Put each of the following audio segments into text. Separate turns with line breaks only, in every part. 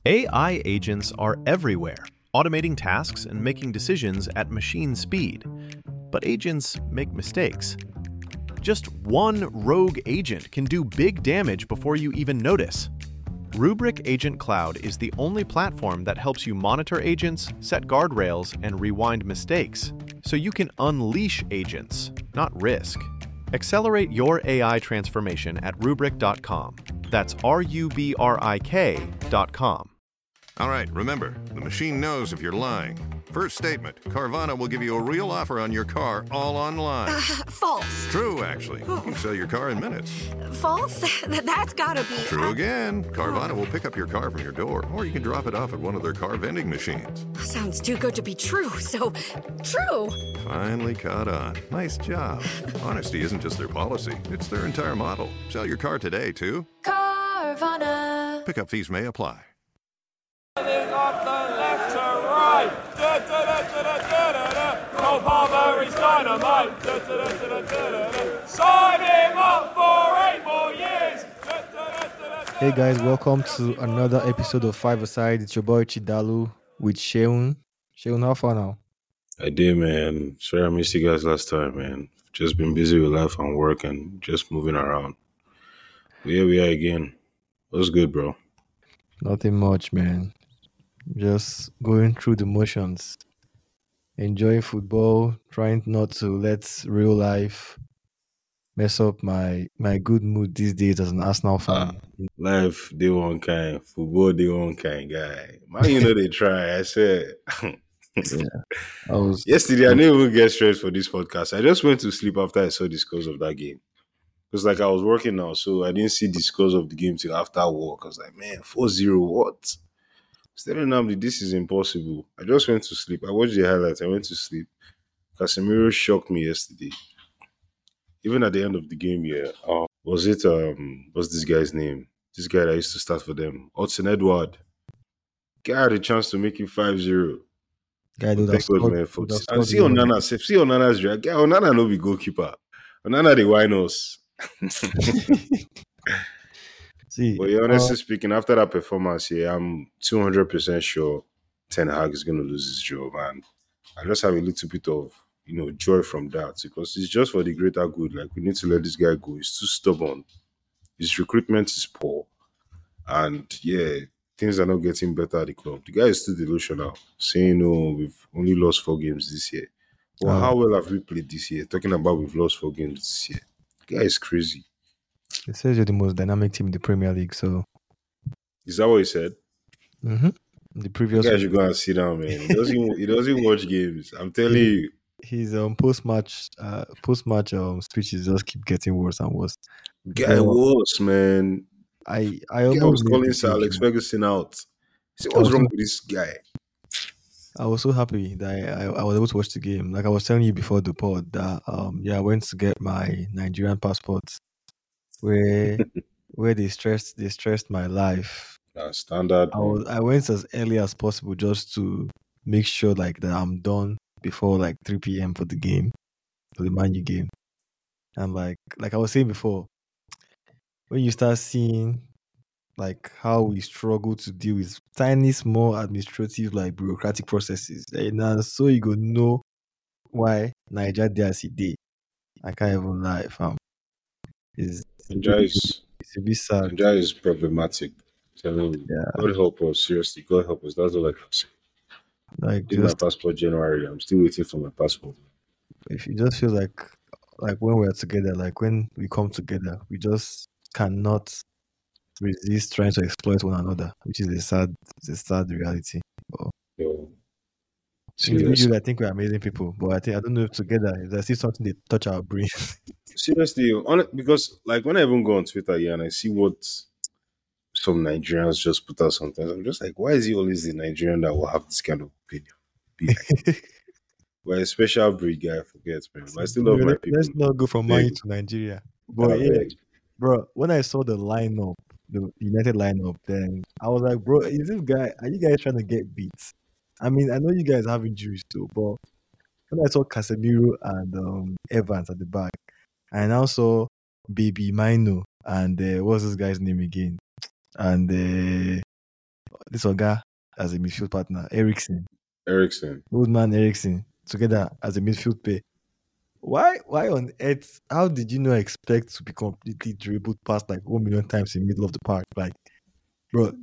AI agents are everywhere, automating tasks and making decisions at machine speed. But agents make mistakes. Just one rogue agent can do big damage before you even notice. Rubrik Agent Cloud is the only platform that helps you monitor agents, set guardrails, and rewind mistakes, so you can unleash agents, not risk. Accelerate your AI transformation at Rubrik.com. That's RUBRIK.com.
All right, remember, the machine knows if you're lying. First statement, Carvana will give you a real offer on your car all online.
False.
True, actually. You can sell your car in minutes.
False? That's gotta be...
True again. Carvana will pick up your car from your door, or you can drop it off at one of their car vending machines.
Sounds too good to be true, so... True!
Finally caught on. Nice job. Honesty isn't just their policy, it's their entire model. Sell your car today, too.
Carvana.
Pickup fees may apply.
Off the left to right. Cole Palmer is dynamite. Sign him up for 8 more years.
Hey guys, welcome to another episode of Five Aside. It's your boy Chidalu with Sheun. Sheun, how far now?
I did, man. Sorry I missed you guys last time, man. Just been busy with life and work and just moving around. But here we are again. What's good, bro?
Nothing much, man. Just going through the motions. Enjoying football, trying not to let real life mess up my good mood these days as an Arsenal fan.
Life, they one kind. Football, they one kind, guy. Man, you know they try. I said... Yesterday, I didn't even get stressed for this podcast. I just went to sleep after I saw the scores of that game. Because I was working now, so I didn't see the scores of the game till after work. I was like, man, 4-0, what? Stephen Namdi, this is impossible. I just went to sleep. I watched the highlights. I went to sleep. Casemiro shocked me yesterday. Even at the end of the game, what's this guy's name? This guy that used to start for them. Hudson Edward. Guy had a chance to make it 5-0.
Guy do
Thank God, man, folks. And see Onana's drag. Guy, Onana no be goalkeeper. Onana the winos. But honestly speaking, after that performance here, I'm 200% sure Ten Hag is going to lose his job. And I just have a little bit of, joy from that because it's just for the greater good. Like, we need to let this guy go. He's too stubborn. His recruitment is poor. And, things are not getting better at the club. The guy is still delusional, saying, we've only lost 4 games this year. Well, how well have we played this year? Talking about we've lost 4 games this year. The guy is crazy.
It says you're the most dynamic team in the Premier League, so...
Is that what he said?
Mm-hmm. The previous...
You guys should go and sit down, man. He doesn't watch games. I'm telling you.
His post-match speeches just keep getting worse and worse.
Guy worse, man.
I
was calling Sir Alex Ferguson out. See, what's wrong with this guy?
I was so happy that I was able to watch the game. Like I was telling you before the pod that I went to get my Nigerian passport where they stressed my life.
Standard.
I went as early as possible just to make sure like that I'm done before like 3 p.m. for the game, for the Man U game. And like I was saying before, when you start seeing like how we struggle to deal with tiny, small administrative, like bureaucratic processes, and so you go know why Niger DRC I can't even lie, fam. It's a bit sad.
Nigeria is problematic. Telling you, God help us, seriously, God help us. That's all I can say.
Like,
did my passport January. I'm still waiting for my passport.
If you just feel like when we're together, like when we come together, we just cannot resist trying to exploit one another, which is a sad reality. But individually, I think we're amazing people, but I don't know if together if there's still something they touch our brain.
Seriously, because like when I even go on Twitter and I see what some Nigerians just put out sometimes, I'm just like, why is he always the Nigerian that will have this kind of opinion? Be like, we're a special breed guy, I forget, man. But I still love my people.
Let's not go from Mali to Nigeria. But bro, when I saw the lineup, the United lineup, then I was like, bro, are you guys trying to get beat? I mean, I know you guys have injuries too, but when I saw Casemiro and Evans at the back, I now saw Baby Mino and what's this guy's name again? And this guy as a midfield partner,
Ericsson.
old man Ericsson, together as a midfield pair. Why on earth? How did you not expect to be completely dribbled past like 1 million times in the middle of the park? Like, bro,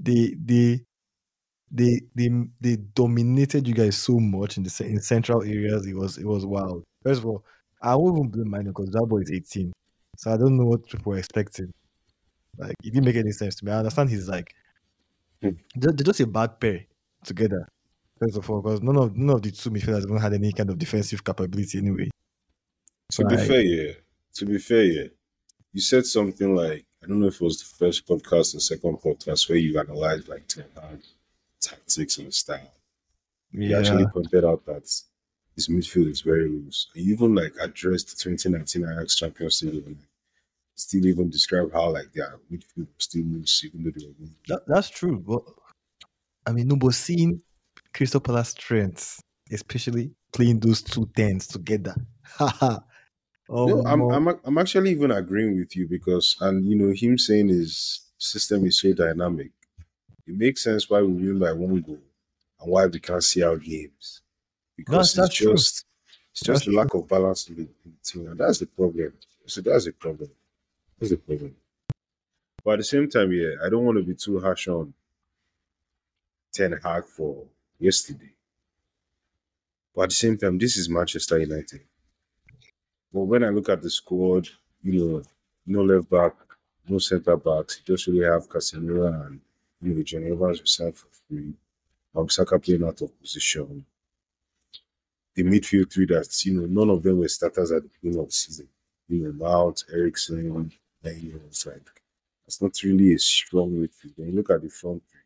they dominated you guys so much in central areas. It was wild. First of all, I won't even blame Manu because that boy is 18, so I don't know what people were expecting. Like, it didn't make any sense to me. I understand he's like
Hmm.
they're just a bad pair together. First of all, because none of the two midfielders even had any kind of defensive capability anyway.
To be
Like,
fair, yeah. To be fair, yeah. You said something like, I don't know if it was the first podcast or second podcast where you analyzed like Ten Hag tactics and style. You
yeah,
actually pointed out that his midfield is very loose. And you even like addressed the 2019 Ajax Champions League and still even describe how like their midfield was still loose even though they were winning.
that's true. But I mean, no, but seeing Crystal Palace strengths, especially playing those two tens together. Haha.
No,
No.
I'm actually even agreeing with you because and you know him saying his system is so dynamic. It makes sense why we win by one goal and why we can't see our games because
That's true.
it's just the lack of balance in the team, and that's the problem. So that's the problem. That's the problem. But at the same time, yeah, I don't want to be too harsh on Ten Hag for yesterday. But at the same time, this is Manchester United. But when I look at the squad, no left back, no centre backs, you just really have Casemiro and John Evans reserved for free. Saka playing out of position. The midfield three that none of them were starters at the beginning of the season. Mount, Ericsson, and it's like that's not really a strong midfield. When you look at the front three,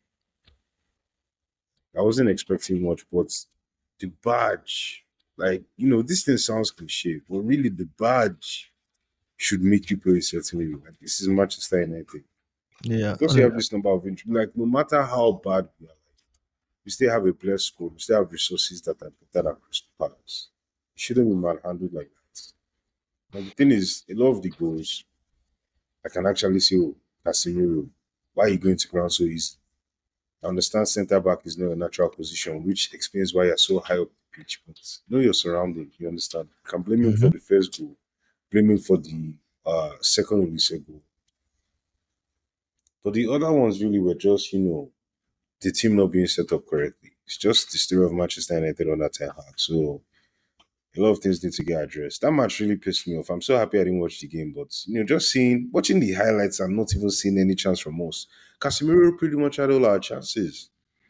I wasn't expecting much, but the badge, like this thing sounds cliche, but really the badge should make you play a certain way. Like this is Manchester United.
Yeah.
Because you have this number of injuries, like no matter how bad we are, we still have a blessed squad. We still have resources that are better than Crystal Palace. It shouldn't be manhandled like that. But the thing is, a lot of the goals, I can actually say, Casemiro, why are you going to ground so easy? I understand centre back is not a natural position, which explains why you're so high up the pitch. But know your surrounding, you understand. You can blame him for the first goal, blame him for the second Olise goal. But the other ones really were just, the team not being set up correctly. It's just the story of Manchester United under Ten Hag. So a lot of things need to get addressed. That match really pissed me off. I'm so happy I didn't watch the game, but just watching the highlights and not even seeing any chance from us. Casemiro pretty much had all our chances.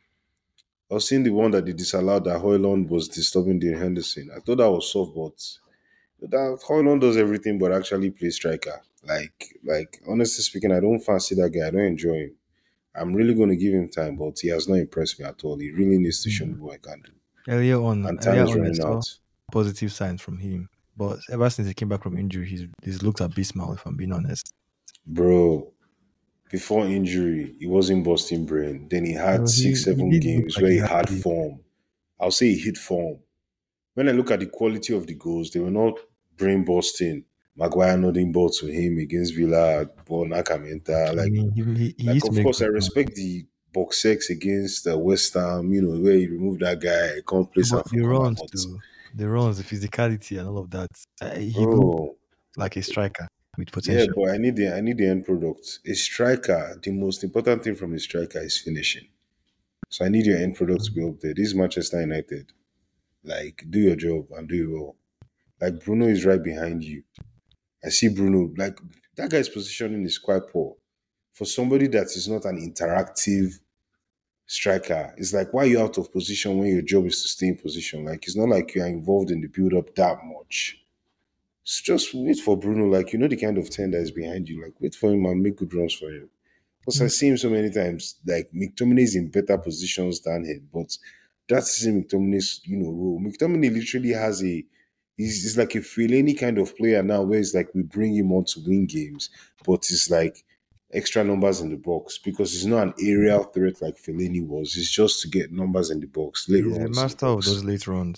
I was seeing the one that they disallowed that Højlund was disturbing Dean Henderson. I thought that was soft, but that Højlund does everything but actually play striker. Like honestly speaking, I don't fancy that guy. I don't enjoy him. I'm really going to give him time, but he has not impressed me at all. He really needs to show me what I can do.
Earlier on,
And time is running out.
Positive signs from him, but ever since he came back from injury, he's looked abysmal. If I'm being honest,
bro. Before injury, he wasn't busting brain. Then he had 6-7 games where he had form. I'll say he hit form. When I look at the quality of the goals, they were not brain busting. Maguire nodding ball to him against Villa, ball Nakamenta. Of course, I respect the box sex against West Ham. Where he removed that guy, can't play
the runs, the physicality, and all of that. He
bro,
like a striker with potential.
Yeah, but I need the end product. A striker, the most important thing from a striker is finishing. So I need your end product to be up there. This is Manchester United. Like, do your job and do it well. Like, Bruno is right behind you. I see Bruno. Like, that guy's positioning is quite poor. For somebody that is not an interactive striker, it's like, why are you out of position when your job is to stay in position? Like, it's not like you are involved in the build-up that much. So just wait for Bruno. Like, the kind of 10 that is behind you. Like, wait for him and make good runs for him. Because I see him so many times. Like, McTominay is in better positions than him. But that's McTominay's, role. McTominay literally has he's like a Fellaini kind of player now where it's like we bring him on to win games. But it's like extra numbers in the box because he's not an aerial threat like Fellaini was. It's just to get numbers in the box.
He's a master of those late runs.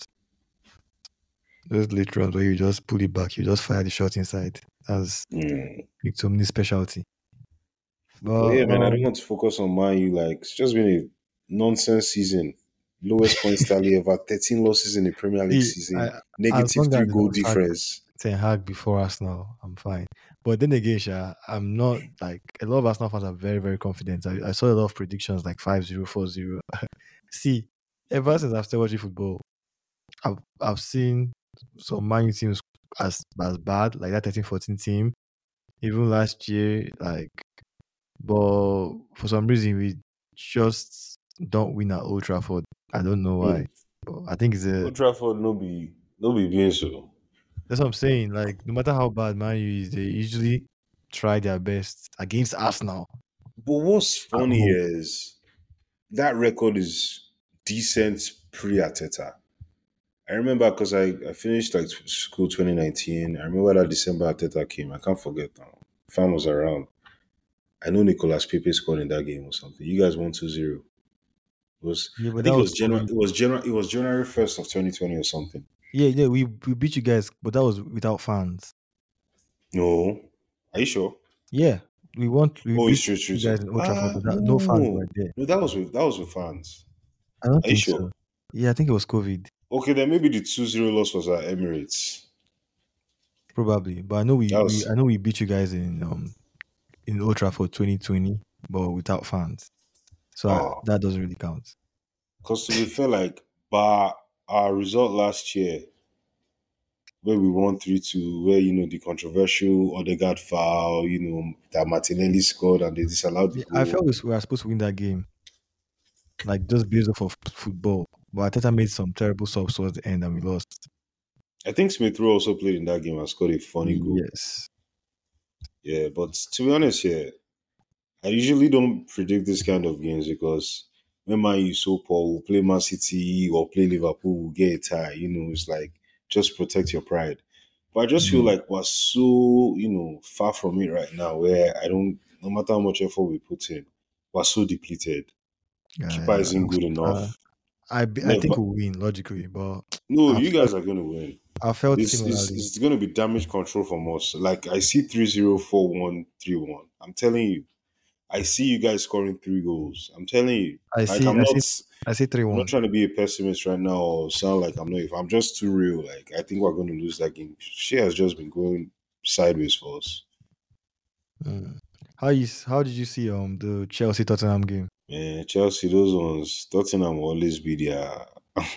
Those late runs where you just pull it back, you just fire the shot inside. That's McTominay's specialty.
But yeah, man, I don't want to focus on Man U. Like, it's just been nonsense season. Lowest points tally ever, 13 losses in the Premier League
See,
season,
as
negative
long as
three
they
goal
don't sack
difference.
Ten Hag before Arsenal, I'm fine. But then again, I'm not like a lot of Arsenal fans are very, very confident. I saw a lot of predictions like 5-0, 4-0. See, ever since I've started watching football, I've seen some Man U teams as bad, like that 13-14 team. Even last year, like, but for some reason we just don't win at Old Trafford. I don't know why. But I think it's a
Old Trafford no be being so.
That's what I'm saying. Like, no matter how bad Man U is, they usually try their best against Arsenal
But what's
at
funny
home.
is that record is decent pre-Ateta. I remember because I finished like school 2019. I remember that December Ateta came. I can't forget now. Fan was around. I know Nicolas Pepe scored in that game or something. You guys won 2-0. It was
Yeah,
I
but that
think it
was
was January
COVID.
it was January 1st of 2020 or something.
Yeah, we beat you guys, but that was without fans.
No. Are you sure?
Yeah, we
Oh, it's
beat
true, true,
you guys
true.
in Old Trafford, but no fans
No.
were there.
No, that was with fans.
I don't
Are you
think
sure?
so. Yeah, I think it was COVID,
Okay, then maybe the 2-0 loss was at Emirates.
probably. But I know
That was
we beat you guys in Old Trafford 2020, but without fans. So that doesn't really count.
because to be fair, like bar our result last year where we won 3-2, where the controversial Odegaard foul, that Martinelli scored and they disallowed the
Yeah, I
goal.
felt we were supposed to win that game, like just based off of football. But Ateta made some terrible subs towards the end, and we lost.
I think Smith Rowe also played in that game and scored a funny goal.
Yes.
Yeah, but to be honest, yeah, I usually don't predict this kind of games because when Man U is so poor, we'll play Man City or play Liverpool, we'll get a tie. It's like just protect your pride. But I just feel
Mm.
like we're so, far from it right now where no matter how much effort we put in, we're so depleted. Keeper isn't good
Uh,
enough.
I think we'll win logically, but
No,
I
you
felt
guys are going to win.
I felt
This is
similarly.
it's going to be damage control from us. Like I see 3-0, 4-1, 3-1. I'm telling you. I see you guys scoring 3 goals. I'm telling you.
I
Like
see I see three
I'm not
one.
trying to be a pessimist right now or sound like I'm not. If I'm just too real, like I think we're going to lose that game. She has just been going sideways for us.
Mm. How did you see the Chelsea Tottenham game?
Man, Chelsea, those ones, Tottenham will always be there.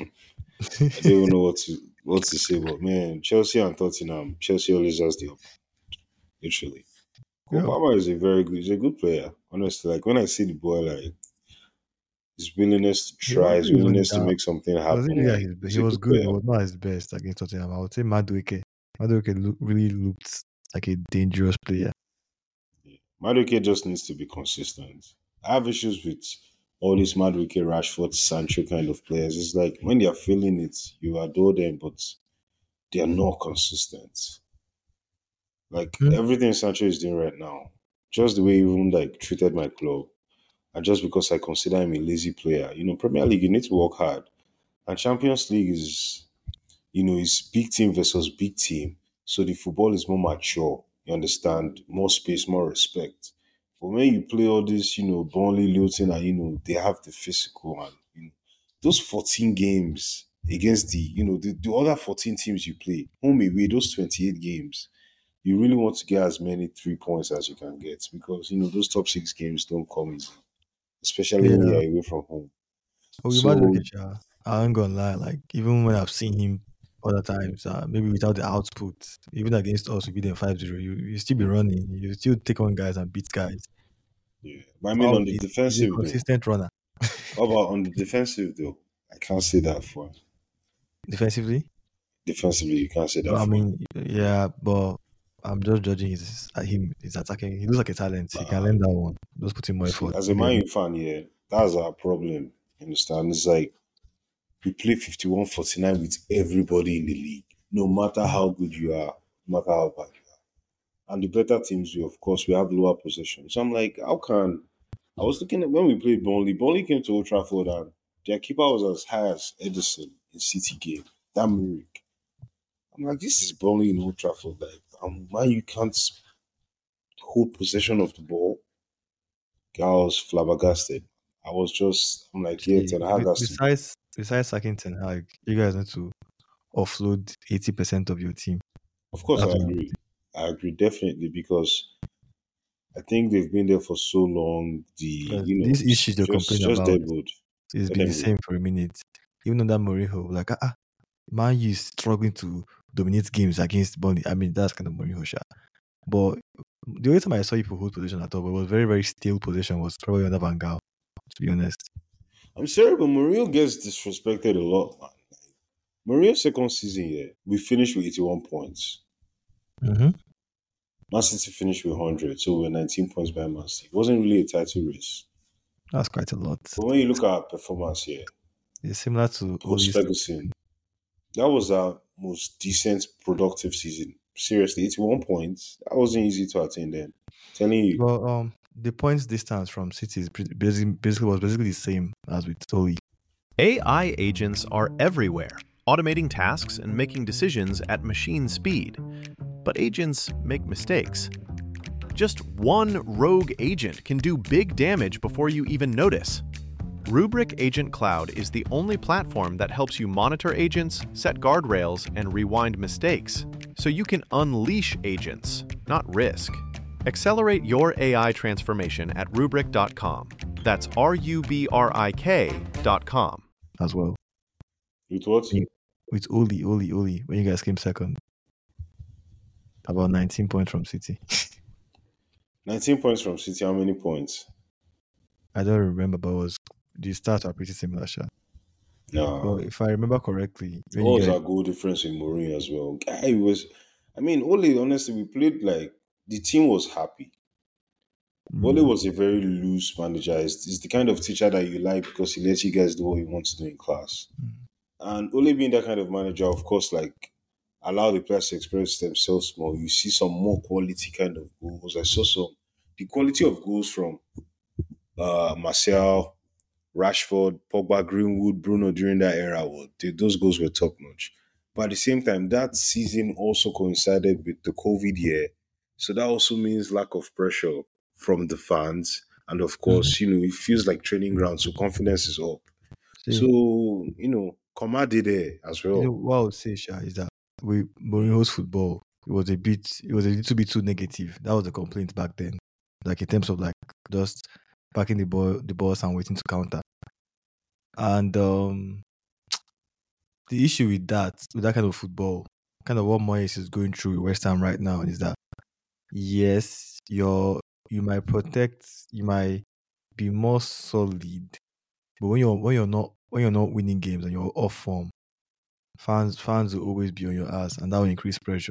I don't even know what to say, but man, Chelsea and Tottenham, Chelsea always has the upper, literally. Cole
Yep.
Palmer is he's a good player. Honestly, like when I see the boy, like his willingness to
He
try,
wasn't
his
even
willingness to
that.
make something
He wasn't
happen,
really at
like
his best.
he's
He
a
was
good
good,
player.
but not his best against Tottenham. I would say Madueke. Really looked like a dangerous player.
Madueke just needs to be consistent. I have issues with all these Madueke, Rashford, Sancho kind of players. It's like when they are feeling it, you adore them, but they are not consistent. Like
Mm.
everything Sancho is doing right now, just the way he even like treated my club, and just because I consider him a lazy player. Premier League, you need to work hard, and Champions League is big team versus big team. So the football is more mature. You understand? More space, more respect. But when you play all this, Burnley, Luton, and they have the physical and those 14 games against the other 14 teams you play, home away, those 28 games, you really want to get as many 3 points as you can get because those top 6 games don't come easy, especially when
Yeah.
you're away from home.
But with
So
Madueke, I ain't gonna lie. Like even when I've seen him other times, maybe without the output, even against us, we beat them 5-0. You still be running. You still take on guys and beat guys.
yeah. But I mean
Wow,
on the
he's a
defensive though.
consistent runner.
How about on the defensive though? I can't say that for him.
Defensively,
Defensively, you can't say that
I
for him.
mean, yeah, but I'm just judging his attacking. He looks like a talent. He can
Nah,
learn that one. Just put in more
see,
effort.
as a
Maybe
Man U fan, yeah, that's our problem. You understand? It's like we play 51-49 with everybody in the league, no matter how good you are, no matter how bad you are. And the better teams, of course, we have lower possession. So I'm like, how can I was looking at when we played Burnley. Burnley came to Old Trafford and their keeper was as high as Edison in City game. That Merrick. I'm like, this is Burnley in Old Trafford. Like, why you can't hold possession of the ball? I was flabbergasted. I'm like, yeah, Ten Hag has to.
Besides sacking Ten Hag, you guys need to offload 80% of your team.
Of course,
That's
I
what I'm
agree. I agree definitely because I think they've been there for so long.
These issues
It's
you're complaining
just
about
dead wood.
has
Let
been the
them go.
same for a minute. Even under Mourinho, like Man U is struggling to dominate games against Burnley. I mean, that's kind of Mourinho shot. But the only time I saw you hold position at all, but it was very, very still position, was probably under Van Gaal, to be honest.
I'm sorry, but Mourinho gets disrespected a lot, man. Mourinho's second season here, we finished with 81 points.
Mm-hmm.
Man City finished with 100, so we're 19 points behind Man City. It wasn't really a title race.
That's quite a lot.
But when you look at our performance here,
It's similar to
post Ferguson, that was our most decent, productive season. Seriously, 81 points. That wasn't easy to attain then. Telling you.
Well, the points distance from City is basically the same as with Oli.
AI agents are everywhere, automating tasks and making decisions at machine speed. But agents make mistakes. Just one rogue agent can do big damage before you even notice. Rubrik Agent Cloud is the only platform that helps you monitor agents, set guardrails, and rewind mistakes, so you can unleash agents, not risk. Accelerate your AI transformation at Rubrik.com. That's RUBRIK.com.
As well.
With what?
With Oli, when you guys came second. About 19 points from City.
19 points from City. How many points?
I don't remember, but the stats are pretty similar, Sha.
No.
Well, if I remember correctly,
what was our goal difference in Mourinho as well? Ole, honestly, we played like the team was happy. Ole was a very loose manager. He's the kind of teacher that you like because he lets you guys do what you want to do in class. And Ole being that kind of manager, of course, like allow the players to express themselves more. You see some more quality kind of goals. I saw the quality of goals from Martial, Rashford, Pogba, Greenwood, Bruno during that era. Those goals were top notch. But at the same time, that season also coincided with the COVID year. So that also means lack of pressure from the fans. And of course, it feels like training ground. So confidence is up. So, Komade there as well.
What I would say, Sha, is that with Mourinho's football, it was a little bit too negative. That was the complaint back then. Like in terms of like just backing the balls and waiting to counter. And the issue with that kind of football, kind of what Moyes is going through with West Ham right now, is that yes, you might protect, you might be more solid, but when you're not winning games and you're off form, fans will always be on your ass, and that will increase pressure.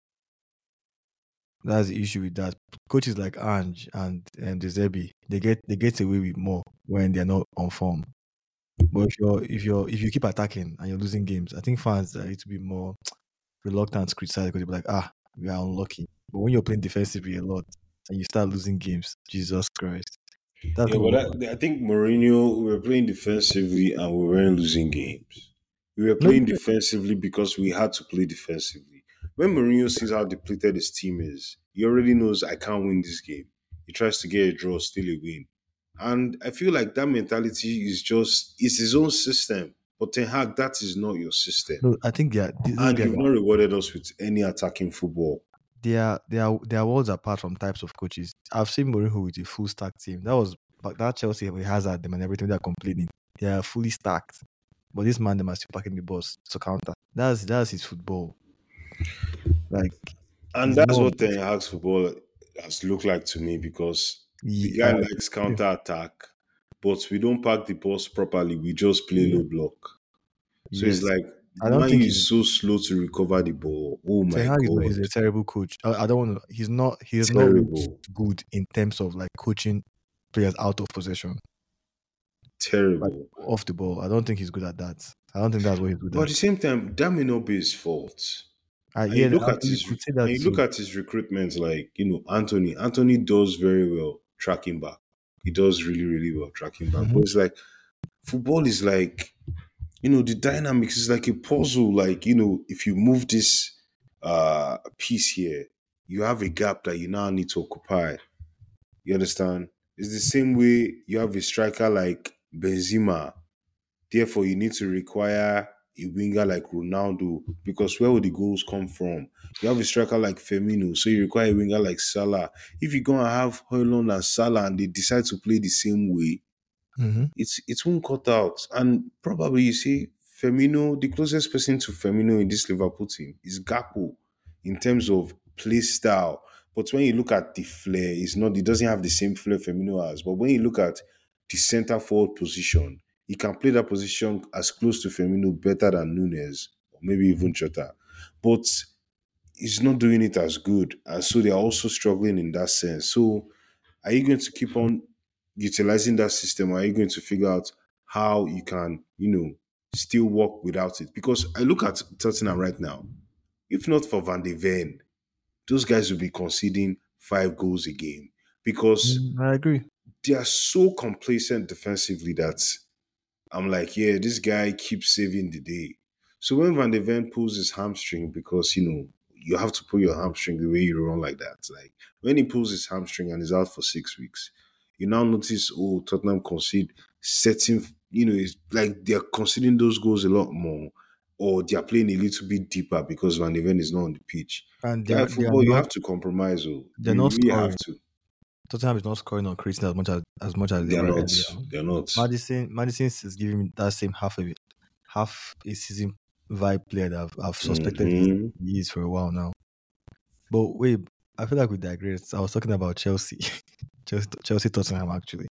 That's the issue with that. Coaches like Ange and De Zerbi, they get away with more when they're not on form. But if you keep attacking and you're losing games, I think fans are to be more reluctant to criticize because they'll be like, we are unlucky. But when you're playing defensively a lot and you start losing games, Jesus Christ.
I think Mourinho, we were playing defensively and we weren't losing games. We were playing defensively because we had to play defensively. When Mourinho sees how depleted his team is, he already knows I can't win this game. He tries to get a draw, still a win. And I feel like that mentality is it's his own system. But Ten Hag, that is not your system.
No, I think
and you've not rewarded us with any attacking football.
They are worlds apart from types of coaches. I've seen Mourinho with a full stack team. That Chelsea has at them and everything. They're complaining. They are fully stacked. But this man, they must be packing the balls to counter. That's his football.
And that's what Ten Hag's football has looked like to me because the guy likes counter attack, but we don't pack the balls properly. We just play low block. So it's like
I don't think
he's so slow to recover the ball. Oh my God!
He's a terrible coach. I don't want to. He's not good in terms of like coaching players out of possession.
Terrible.
Like, off the ball. I don't think he's good at that. I don't think that's what he's good at.
But at the same time, that may not be his fault. You look at his recruitment, like Anthony. Anthony does very well tracking back. He does really, really well tracking back. But it's like football is like, the dynamics is like a puzzle. Like, if you move this piece here, you have a gap that you now need to occupy. You understand? It's the same way you have a striker like Benzema. Therefore, you need to require a winger like Ronaldo because where would the goals come from? You have a striker like Firmino, so you require a winger like Salah. If you go and have Højlund and Salah and they decide to play the same way,
Mm-hmm.
it won't cut out. And probably you see Firmino, the closest person to Firmino in this Liverpool team is Gakpo in terms of play style. But when you look at the flair, it's not. It doesn't have the same flair Firmino has. But when you look at the centre forward position, he can play that position as close to Firmino better than Nunes or maybe even Jota. But he's not doing it as good, and so they are also struggling in that sense. So are you going to keep on utilizing that system? Or are you going to figure out how you can, still work without it? Because I look at Tottenham right now. If not for Van de Ven, those guys will be conceding 5 goals a game because
I agree.
they are so complacent defensively that I'm like, yeah, this guy keeps saving the day. So when Van de Ven pulls his hamstring, because you have to pull your hamstring the way you run like that. Like when he pulls his hamstring and is out for 6 weeks, you now notice, Tottenham concede certain, it's like they're conceding those goals a lot more, or they're playing a little bit deeper because Van de Ven is not on the pitch.
And
Yeah,
they are
football, you
not
have to compromise. Oh,
they're
you
not
really have
scoring.
to.
Tottenham is not scoring on creating as much as they
They're
were
not.
earlier.
They're not.
Madison is giving me that same half a season vibe player that I've suspected
Hmm.
he is for a while now. But wait, I feel like we digress. I was talking about Chelsea, Chelsea Tottenham actually.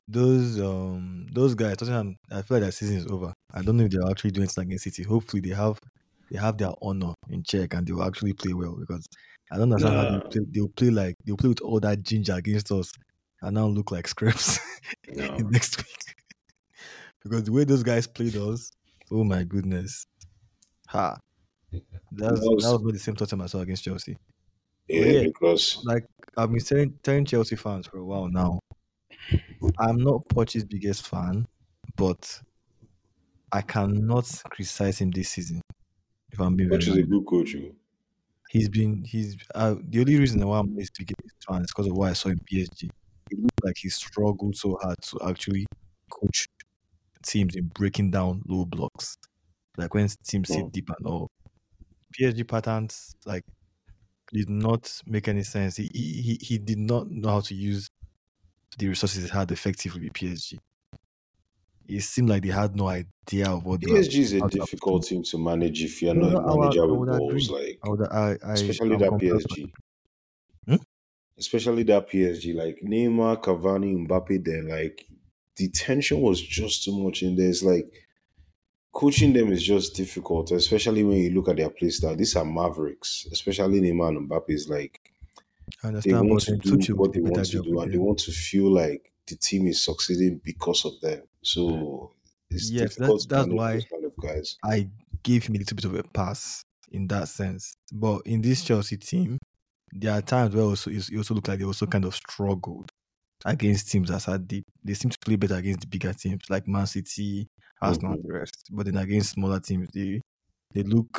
Those guys Tottenham. I feel like their season is over. I don't know if they're actually doing something against City. Hopefully they have their honor in check and they will actually play well because I don't understand how
Nah,
they'll play with all that ginger against us and now look like scraps
no.
next week. Because the way those guys played us, oh my goodness. Ha.
That
That
was
was not the same Tottenham I saw against Chelsea. But
yeah,
yeah,
because
like I've been telling Chelsea fans for a while now. I'm not Poch's biggest fan, but I cannot criticize him this season, if I'm being very
coach is a
honest.
good coach. Oh.
He's the only reason why I'm his biggest fan is because of what I saw in PSG. It looked like he struggled so hard to actually coach teams in breaking down low blocks. Like when teams
Hmm.
sit deep and all. PSG patterns like did not make any sense. He did not know how to use the resources he had effectively with PSG. It seemed like they had no idea of what they were
PSG is a
how to
difficult team to manage if you're
No,
not
no,
a manager
I
with
would
balls,
agree.
like
I
especially
am
that
completely.
PSG.
Hmm?
Especially that PSG, like Neymar, Cavani, Mbappe, then like the tension was just too much in there. It's like coaching them is just difficult, especially when you look at their play style. These are mavericks, especially Neymar and Mbappe. Is like
I
they
understand,
want
but
to
then
do
Tuchel
what
did
they
a better
want to
job
do,
with
and they
them.
want to feel like the team is succeeding because of them. So it's
Yes,
difficult to
that's
manage
why
those kind of guys.
I gave him a little bit of a pass in that sense. But in this Chelsea team, there are times where also it also look like they also kind of struggled against teams that are deep. They seem to play better against the bigger teams like Man City, Arsenal, and
Mhm.
the rest. But then against smaller teams, they look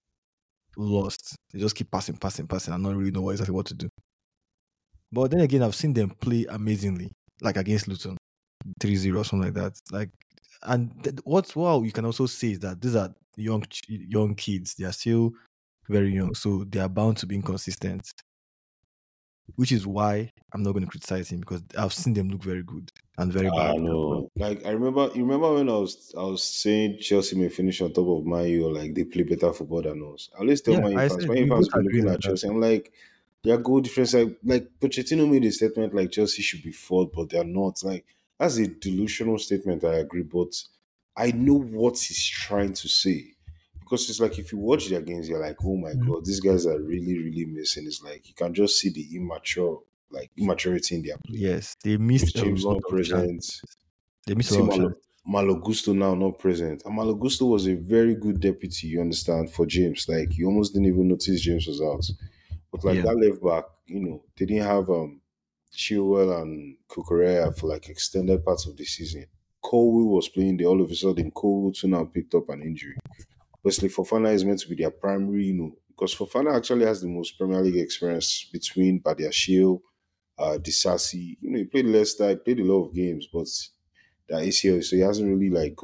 lost. They just keep passing, and not really know exactly what to do. But then again, I've seen them play amazingly, like against Luton, 3-0 or something like that. Like, and what's wow, you can also say is that these are young kids. They are still very young, so they are bound to be inconsistent. Which is why I'm not going to criticize him because I've seen them look very good and very
Ah
bad as well.
no. Like you remember when I was saying Chelsea may finish on top of Man U, or like they play better football than us. I always tell
Yeah, I said
Man U
we both
fans be
agreed
looking
on
at
that.
Chelsea. I'm like, their goal difference, like Pochettino made a statement like Chelsea should be fourth, but they're not. Like that's a delusional statement, I agree, but I know what he's trying to say. Because it's like if you watch their games, you're like, oh my
Mhm.
god, these guys are really, really missing. It's like you can just see the immaturity in their play.
Yes, they
Rich
missed a
James
lot
not
of chances.
present.
They
You
missed a
see
lot of chances.
Malo Gusto now not present. And Malo Gusto was a very good deputy, you understand, for James. Like you almost didn't even notice James was out. But like
Yeah.
that left back, they didn't have Chilwell and Kukurea for like extended parts of the season. Colwill was playing there all of a sudden. Colwill too now picked up an injury. Wesley Fofana is meant to be their primary, because Fofana actually has the most Premier League experience between Badiashile Disasi. He played Leicester, he played a lot of games, but that ACL, so he hasn't really like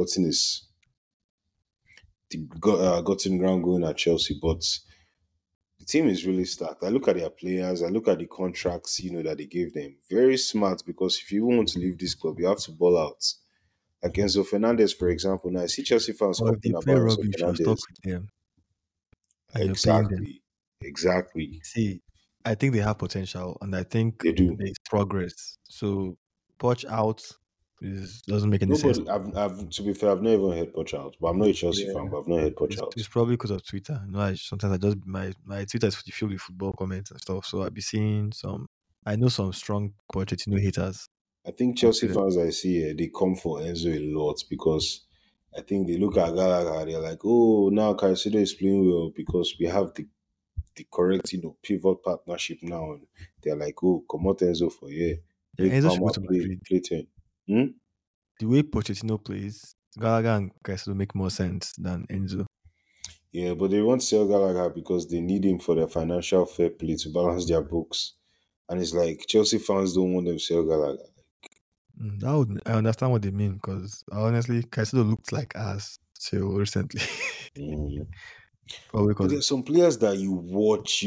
gotten ground going at Chelsea. But the team is really stacked. I look at their players, I look at the contracts, that they gave them. Very smart, because if you even want to leave this club, you have to ball out. Like Enzo Fernandez, for example. Now I see Chelsea fans
Or if they
complaining
play
about Enzo
rubbish, you're stuck
Fernandez.
with them and you're paying them.
Exactly.
See, I think they have potential, and I think
They do.
there's progress. So, Poch out doesn't make any sense.
Nobody, I've to be fair, I've never even heard Poch out, but I'm not a Chelsea
Yeah.
fan, but I've not heard Poch out.
It's probably because of Twitter. Sometimes I just my Twitter is filled with football comments and stuff. So I'll be seeing some. I know some strong Pochettino haters.
I think Chelsea fans I see here, they come for Enzo a lot, because I think they look at Gallagher, they're like, oh, now Caicedo is playing well because we have the correct, pivot partnership now. And they're like, oh, come out Enzo for
Yeah, Enzo should go to
play
Madrid.
10.
The way Pochettino plays, Gallagher and Caicedo make more sense than Enzo.
Yeah, but they won't sell Gallagher because they need him for their financial fair play to balance their books. And it's like Chelsea fans don't want them to sell Gallagher.
I understand what they mean, because honestly, Caicedo looked like ass till recently. Probably
But
because
there's some players that you watch,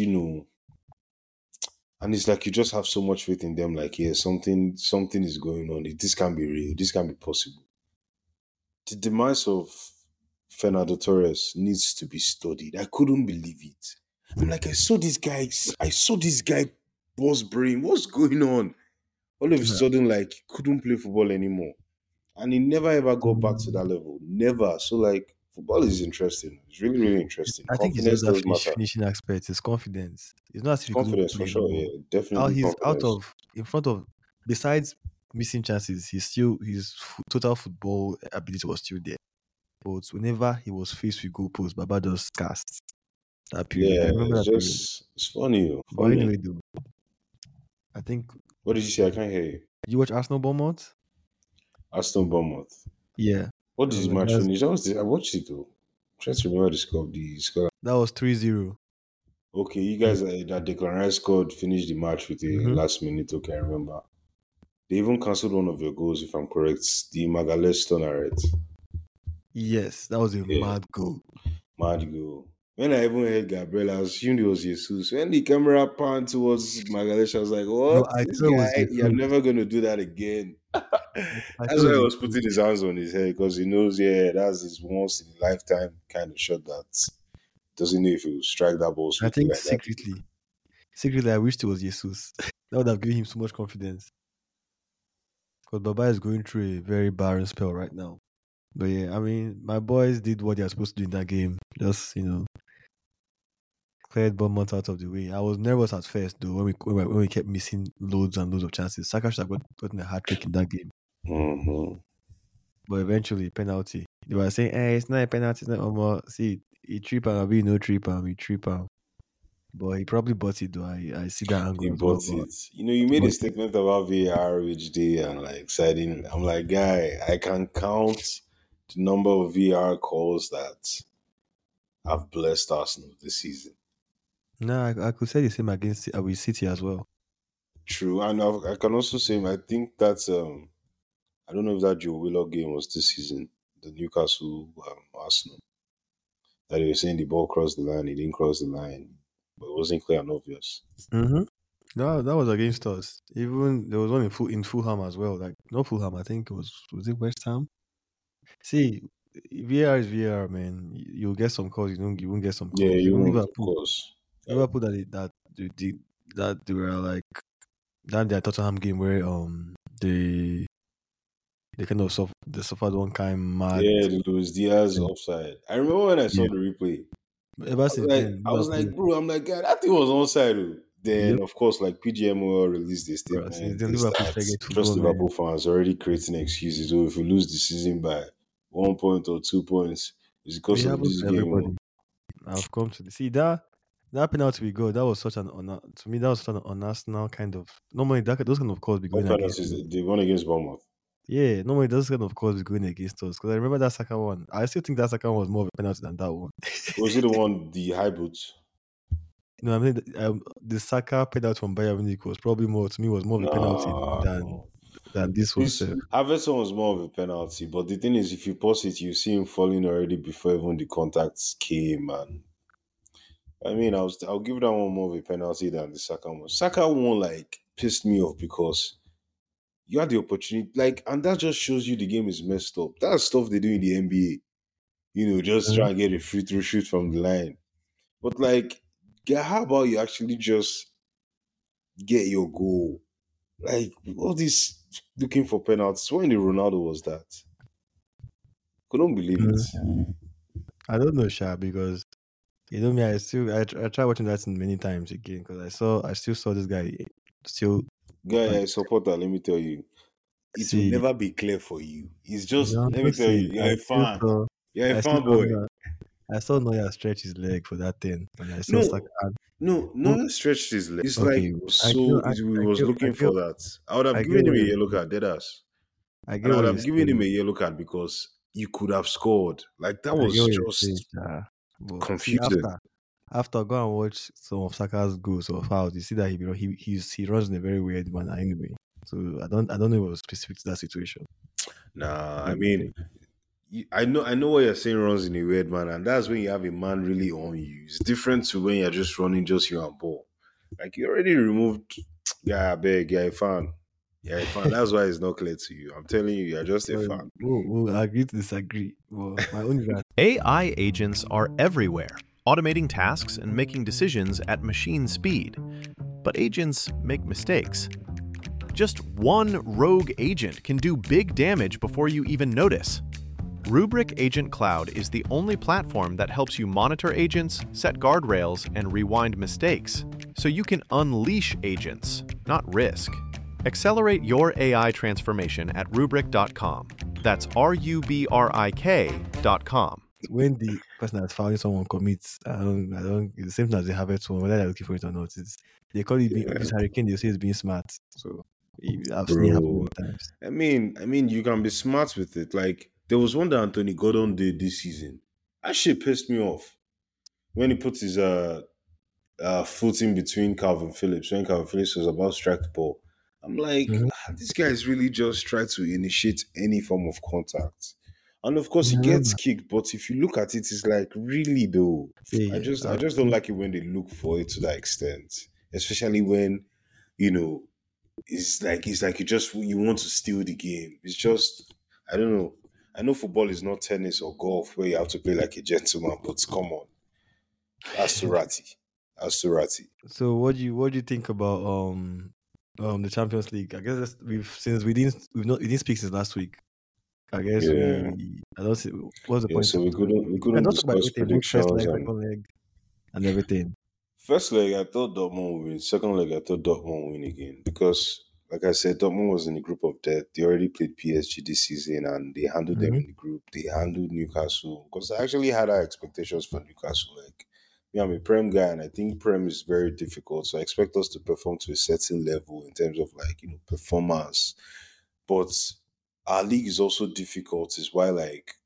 and it's like you just have so much faith in them. Like, yeah, something is going on. This can be real. This can be possible. The demise of Fernando Torres needs to be studied. I couldn't believe it. I'm like, I saw this guy, boss brain. What's going on? All of a sudden, like, he couldn't play football anymore. And he never ever got back to that level. Never. So, like, football is interesting. It's really, really interesting.
I think it's just
Confidence
that
does matter.
finishing aspect. It's confidence. It's not as if he couldn't
Confidence,
play
for sure.
anymore.
Yeah, definitely
He's
confidence.
in front of. Besides missing chances, his total football ability was still there. But whenever he was faced with goalposts, Baba just cast that period.
Yeah,
I remember
it's
that period.
just, it's funny.
But anyway, though, I think.
What did you say? I can't hear you.
Did you watch Arsenal Bournemouth?
Aston Bournemouth.
Yeah.
What did the match finish? I watched it though. I'm trying to remember the score.
That was 3-0.
Okay, you guys that Declan Rice scored finished the match with the last minute. Okay, I remember. They even cancelled one of your goals, if I'm correct. The Magalhaes turner, right?
Yes, that was a mad goal.
Mad goal. When I even heard Gabriel, I assumed it was Jesus. When the camera panned towards Magalhaes, I was like, what?
No,
This guy, you're never going to do that again. That's why he was putting his hands on his head, because he knows, that's his once in a lifetime kind of shot that doesn't know if he will strike that ball.
I think
like
secretly, I wished it was Jesus. That would have given him so much confidence. Because Baba is going through a very barren spell right now. But yeah, I mean, my boys did what they are supposed to do in that game. Just, cleared Bournemouth out of the way. I was nervous at first, though, when we kept missing loads and loads of chances. Saka should have gotten a hat-trick in that game.
Mm-hmm.
But eventually, penalty. They were saying, it's not a penalty, it's not almost. See, he trip and be no trip and we trip and. But he probably bought it, though. I see that angle.
He bought it. You made a statement about VAR each day and like exciting. I'm like, guy, I can count the number of VAR calls that have blessed Arsenal this season.
No, I could say the same against with City as well.
True, and I can also say I think that's I don't know if that Joe Willock game was this season, the Newcastle Arsenal. That they were saying the ball crossed the line, it didn't cross the line, but it wasn't clear and obvious.
Mm-hmm. That was against us. Even there was one in Fulham as well. Like not Fulham, I think was it West Ham? See, VAR is VAR, man. You'll get some calls. You won't get some calls.
Yeah, you won't,
Liverpool,
of course.
Liverpool that they were like that their Tottenham game where they kind of suffered one kind mad.
Yeah, the Luis Diaz offside. I remember when I saw the replay.
Ever since then,
I was like, bro, I'm like, God, that thing was onside. Though. Then, of course, like PGMO released this statement. Just Liverpool fans already creating excuses. So if we lose the season by 1 point or 2 points, it's because of this game.
I've come to see that penalty we got. That was such an to me. That was such an un-Arsenal kind of. Normally, those kind of calls be going against.
They won against Bournemouth.
Yeah, normally those kind of calls be going against us. Because I remember that second one. I still think that second one was more of a penalty than that one.
Was it the one, the high boots?
I mean the Saka penalty from Bayern Munich was probably more to me was more of a penalty
No.
than this was.
This Havertz was more of a penalty, but the thing is, if you pause it, you see him falling already before even the contacts came. And I mean, I'll give that one more of a penalty than the Saka one. Saka one like pissed me off because you had the opportunity, like, and that just shows you the game is messed up. That's stuff they do in the NBA. Just try and get a free throw shoot from the line. But like, how about you actually just get your goal? Like all this looking for penalties. When the Ronaldo was that? Couldn't believe it.
I don't know, Sha, because me, I tried watching that many times again because I still saw this guy still.
Guy, I support that. Let me tell you, it will never be clear for you. It's just let me tell you, you're a fan. You're a fanboy.
I saw Neuer stretch his leg for that thing, and I saw
Neuer stretched his leg. It's
okay,
we was looking for that. I would have given him a yellow card, deadass. I would have given him a yellow card because you could have scored. Like that was just confusing.
After go and watch some of Saka's goals or fouls, you see that he runs in a very weird manner anyway. So I don't know if it was specific to that situation.
Nah, I mean, I know what you're saying runs in a weird manner, and that's when you have a man really on you. It's different to when you're just running just you and ball. Like you already removed. Yeah, I beg, you're a fan. Yeah, a fan. That's why it's not clear to you. I'm telling you, you're just a fan.
We'll agree to disagree. Well, my own
AI agents are everywhere, automating tasks and making decisions at machine speed. But agents make mistakes. Just one rogue agent can do big damage before you even notice. Rubrik Agent Cloud is the only platform that helps you monitor agents, set guardrails, and rewind mistakes, so you can unleash agents, not risk. Accelerate your AI transformation at Rubrik.com. That's RUBRIK.com.
When the person that's found someone commits, I don't. It's the same thing as the Harvard one, whether they're looking for it or not. They call it this hurricane. They say it's being smart. So I've seen it happen many times.
I mean, you can be smart with it. Like there was one that Anthony Gordon did this season. That shit pissed me off when he put his foot in between Calvin Phillips when Calvin Phillips was about to strike the ball. I'm like, this guy is really just trying to initiate any form of contact. And of course, he gets kicked, but if you look at it, it's like, really though. I just don't like it when they look for it to that extent. Especially when, it's like you want to steal the game. It's just, I don't know. I know football is not tennis or golf where you have to play like a gentleman, but come on. That's too ratty.
So what do you think about the Champions League? I guess we didn't speak since last week. I guess I don't see what's the point.
So we couldn't discuss predictions
second leg and everything.
First leg I thought Dortmund would win. Second leg I thought Dortmund would win again because, like I said, Dortmund was in the group of death. They already played PSG this season and they handled them in the group. They handled Newcastle because I actually had high expectations for Newcastle. Like, I'm a Prem guy and I think Prem is very difficult. So I expect us to perform to a certain level in terms of performance. But our league is also difficult. Is why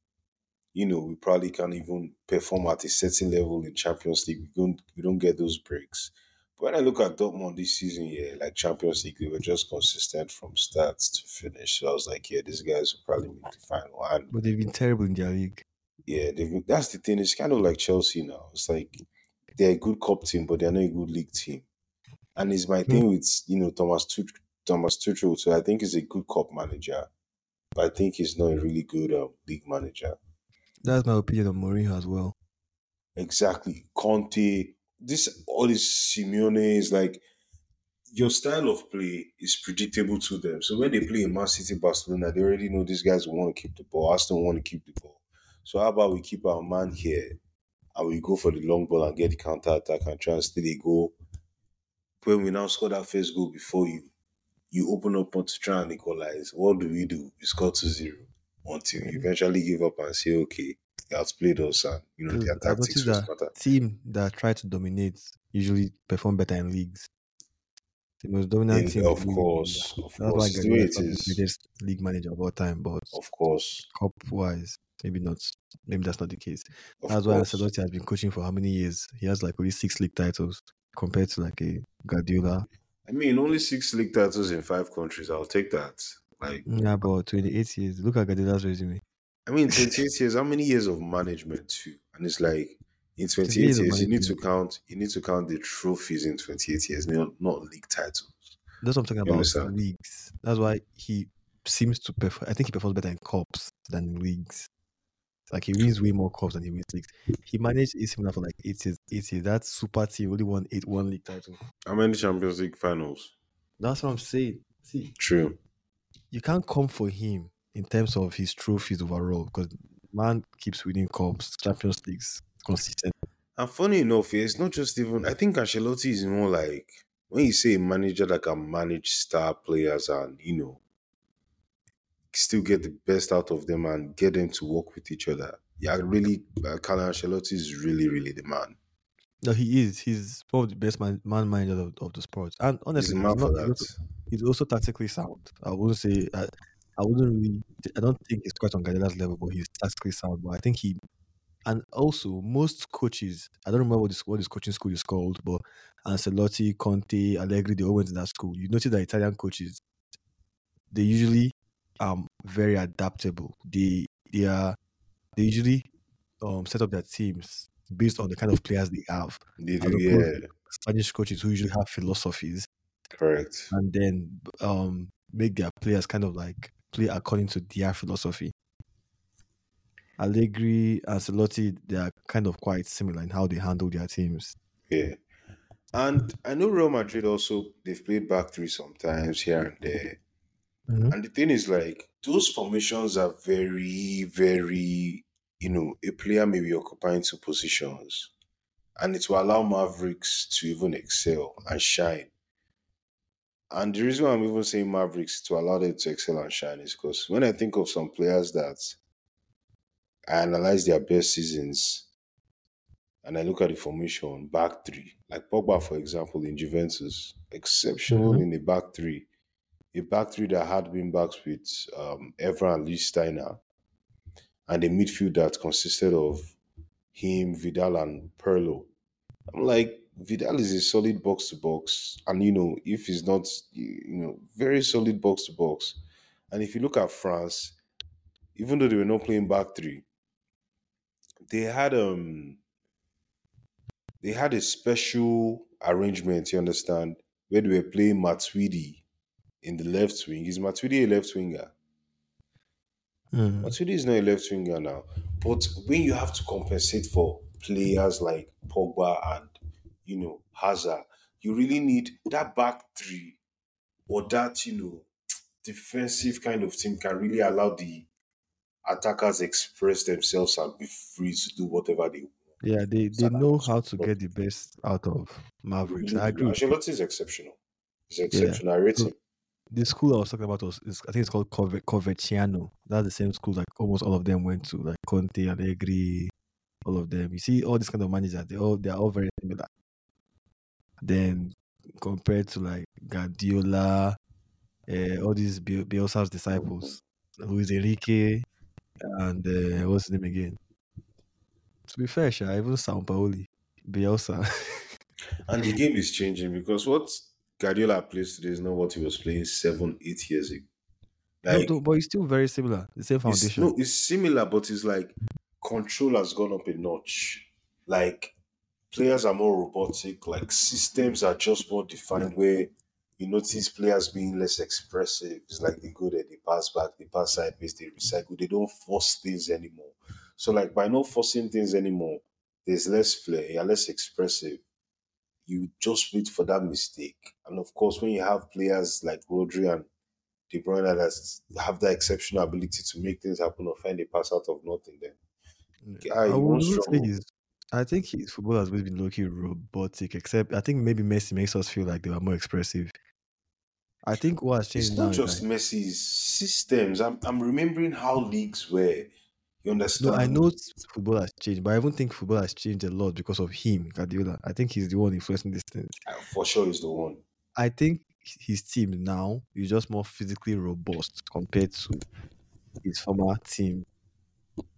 we probably can't even perform at a certain level in Champions League. We don't get those breaks. But when I look at Dortmund this season, Champions League, they were just consistent from start to finish. So I was like, these guys will probably make the final.
But they've been terrible in their league.
Yeah, that's the thing. It's kind of like Chelsea now. It's like they're a good cup team, but they're not a good league team. And it's my thing with Thomas Tuchel. So I think he's a good cup manager, but I think he's not a really good league manager.
That's my opinion on Mourinho as well.
Exactly, Conte. All this Simeone is like your style of play is predictable to them. So when they play in Man City, Barcelona, they already know these guys want to keep the ball. Aston want to keep the ball. So how about we keep our man here and we go for the long ball and get the counter attack and try and steal a goal. When we now score that first goal before you open up to try and equalize. What do? We score 2-0 until you eventually give up and say, okay, they outplayed us and their tactics was better.
Team that try to dominate usually perform better in leagues. The most dominant team,
of course.
That's why the greatest league manager of all time, but
of course,
cup wise, maybe not. Maybe that's not the case.
Of
That's why
course.
Ancelotti has been coaching for how many years? He has like only 6 league titles compared to like a Guardiola.
I mean, only 6 league titles in 5 countries. I'll take that. Like,
Yeah, about 28 years. Look at Guardiola's resume.
I mean, 28 years. How many years of management too? And it's like in
28
28
years of
years, you need to
management.
count. You need to count the trophies in 28 years, not league titles.
That's what I'm talking
You
about.
understand?
Leagues. That's why he seems to perform. I think he performs better in cups than in leagues. Like he wins way more cups than he wins leagues. He managed AC Milan for like 8 years. 8 years. That super team only won 1 league title.
How many Champions League finals?
That's what I'm saying. See,
True.
you can't come for him in terms of his trophies overall because man keeps winning cups, Champions Leagues consistent.
And funny enough, it's not just even. I think Ancelotti is more like when you say a manager that can manage star players and still get the best out of them and get them to work with each other. Yeah, really, Carlo Ancelotti is really, really the man.
No, he is. He's one of the best man managers of the sport. And
He's the
honestly,
man for that.
he's also tactically sound. I wouldn't say I wouldn't really. I don't think he's quite on Guardiola's level, but he's tactically sound. But I think he. And also, most coaches, I don't remember what this coaching school is called, but Ancelotti, Conte, Allegri, they all went to that school. You notice that Italian coaches, they usually very adaptable. They usually set up their teams based on the kind of players they have.
They
As
do,
opposed
yeah,
to Spanish coaches who usually have philosophies
correct.
and then make their players kind of like play according to their philosophy. Allegri, Ancelotti, they are kind of quite similar in how they handle their teams.
Yeah. And I know Real Madrid also, they've played back three sometimes here and there.
Mhm.
And the thing is, like, those formations are very, very, a player may be occupying two positions. And it will allow Mavericks to even excel and shine. And the reason why I'm even saying Mavericks to allow them to excel and shine is because when I think of some players that I analyze their best seasons and I look at the formation, back three, like Pogba, for example, in Juventus, exceptional
Mhm.
in the back three. A back three that had been backs with Evra and Lee Steiner, and a midfield that consisted of him, Vidal, and Perlo. I'm like, Vidal is a solid box to box, and if he's not, very solid box to box. And if you look at France, even though they were not playing back three, they had a special arrangement. You understand, where they were playing Matuidi in the left wing. Is Matuidi a left winger?
Mhm.
Matuidi is not a left winger now. But when you have to compensate for players like Pogba and Hazard, you really need that back three or that defensive kind of team can really allow the attackers express themselves and be free to do whatever they want.
Yeah, they know how to get the best out of
They
Mavericks.
really
I
do.
agree with you.
Ancelotti is exceptional. He's
Yeah.
exceptional. I rate
So
him.
the school I was talking about I think it's called Coverciano. That's the same school like almost all of them went to, like Conte, Allegri, all of them. You see, all these kind of managers, they are all very similar. Then compared to like Guardiola, all these Bielsa's disciples, Luis Enrique, and what's his name again? To be fair, even Sampaoli, Bielsa.
And the game is changing because what Guardiola plays today is not what he was playing 7, 8 years ago.
No,
Like
but it's still very similar. The same foundation.
it's similar, but it's like control has gone up a notch. Like players are more robotic, like systems are just more defined where you notice players being less expressive. It's like they go there, they pass back, they pass sideways, they recycle, they don't force things anymore. So like by not forcing things anymore, there's less flair, you're less expressive. You just wait for that mistake. And of course, when you have players like Rodri and De Bruyne that have that exceptional ability to make things happen or find a pass out of nothing, then
I
you
would
won't
even say
struggle.
I think his football has always been low-key robotic, except I think maybe Messi makes us feel like they were more expressive. I think what has changed
It's
now
not
is
just
that
Messi's systems. I'm remembering how leagues were. You
no, I
understand?
know football has changed, but I even think football has changed a lot because of him, Guardiola. I think he's the one influencing these things.
For sure, is the one.
I think his team now is just more physically robust compared to his former team.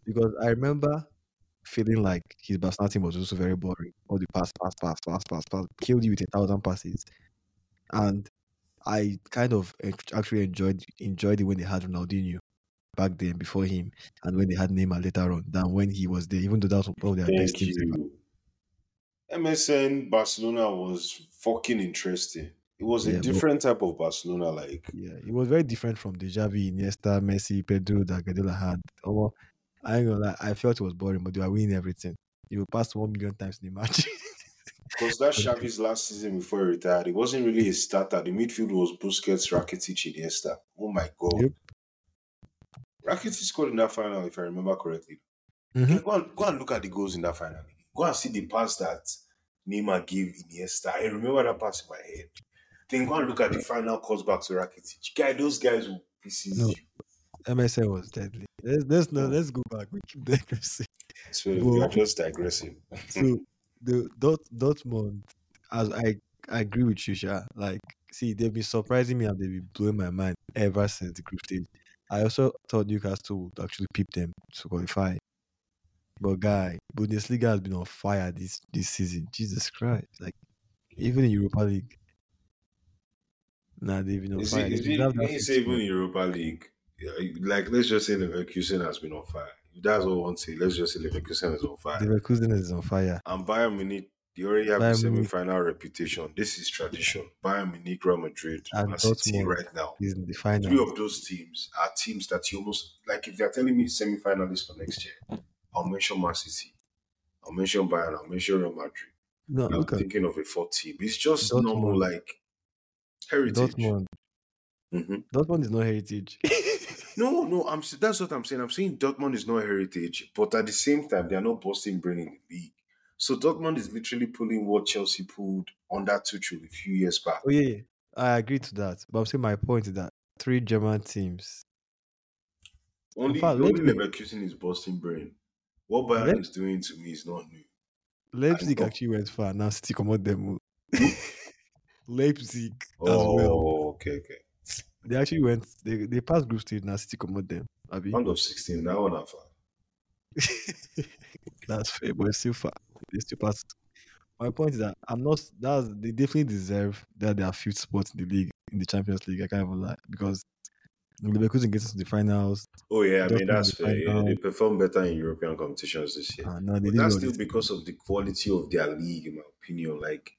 because I remember feeling like his Barcelona team was also very boring. All the pass, killed you with 1,000 passes, and I kind of actually enjoyed it when they had Ronaldinho back then before him, and when they had Neymar later on than when he was there. Even though that was one of their best
Thank
teams ever.
you. MSN Barcelona was fucking interesting. It was a
Yeah, but
different type of Barcelona. Like,
yeah, it was very different from the Xavi, Iniesta, Messi, Pedro that Guardiola had. Oh, I ain't gonna lie, I felt it was boring, but they were winning everything. You passed 1 million times in the match.
because that Xavi's last season before he retired, it wasn't really a starter. The midfield was Busquets, Rakitic, Iniesta. Oh my god.
Yep.
Rakitic scored in that final, if I remember correctly.
Mhm.
Yeah, go and look at the goals in that final. Go and see the pass that Neymar gave Iniesta. I remember that pass in my head. Then go and look at the final calls back to Rakitic. Guy, those guys will pieces
No,
you.
MSN was deadly. Let's go back. We keep digressing.
So we are
But
just digressing.
so the Dortmund, as I agree with you, Sha. Like, see, they've been surprising me and they've been blowing my mind ever since the group stage. I also thought Newcastle would actually peep them to qualify. But guy, Bundesliga has been on fire this season. Jesus Christ! Like, even in Europa League, nah, they've been on fire. They
Is
deserve
it
that
when you
fifth
say even
spot.
in Europa League, yeah, like let's just say Leverkusen has been on fire. If that's what I want to say, let's just say Leverkusen is on fire.
Leverkusen is on fire.
And Bayern Munich, they already have a
Bayern Munich
semi-final reputation. This is tradition. Bayern Munich, Real Madrid,
and
Man City
Dortmund
right now.
is in the
Three
finals.
of those teams are teams that you almost like. If they're telling me semi-finalists for next year, I'll mention Man City, I'll mention Bayern, I'll mention Real Madrid.
No,
I'm
look at
thinking of a fourth team. It's just normal,
Dortmund.
like heritage.
Dortmund.
Mhm.
Dortmund is not heritage.
No, that's what I'm saying. I'm saying Dortmund is not heritage, but at the same time, they are not busting brain in the league. So Dortmund is literally pulling what Chelsea pulled under Tuchel a few years back.
Oh yeah, I agree to that. But I'm saying my point is that 3 German teams.
Only
fact,
Leverkusen is busting brain. What Bayern
Leip-
is doing to me is not new.
Leipzig
know.
actually went far. Now City come out them. Leipzig as well.
Oh, okay.
They actually went. They passed group stage. Now City come out them. Abi?
Round of 16, that one far.
That's fair, but it's still far. They still pass. My point is that I'm not. They definitely deserve that they are fifth spot in the league, in the Champions League. I can't even lie, because Leverkusen gets into the finals.
Oh yeah, I mean
Dortmund
that's
in the
fair. Yeah,
finals.
they perform better in European competitions this year.
No, they
But
did
that's
all
still
this.
because of the quality of their league, in my opinion. Like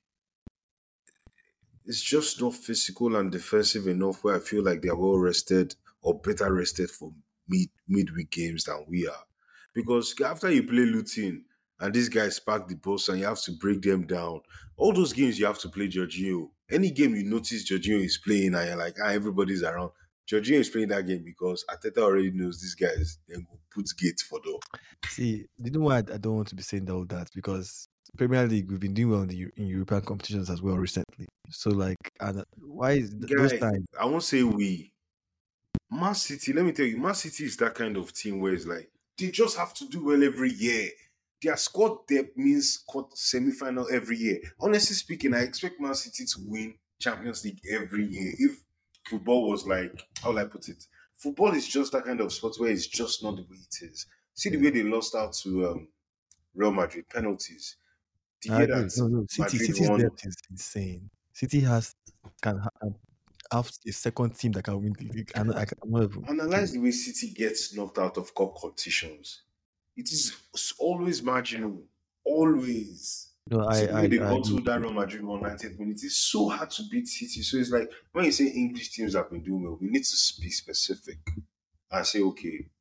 it's just not physical and defensive enough where I feel like they're well rested or better rested for midweek games than we are. Because after you play Luton and these guys spark the post and you have to break them down, all those games you have to play Jorginho. Any game you notice Jorginho is playing and you're like, everybody's around. Jorginho is playing that game because Ateta already knows these guys then go put gate for door.
See, you know why I don't want to be saying all that? Because Premier League, we've been doing well in European competitions as well recently. So, like, and why is those times?
I won't say we. Man City, let me tell you, Man City is that kind of team where it's like, they just have to do well every year. Their squad depth means semi-final every year. Honestly speaking, I expect Man City to win Champions League every year. If football was like, how will I put it? Football is just that kind of sport where it's just not the way it is. See the way they lost out to Real Madrid, penalties. The
I
year
agree.
that
No. City's
won,
depth is insane. City can have a second team that can win the league. I'm not even
analyze the way City gets knocked out of cup competitions. It is always marginal. Always.
No,
See the way they
I
got
agree.
to that Real Madrid 190th minute. It's so hard to beat City. So it's like when you say English teams have been doing well, we need to be specific and say, okay,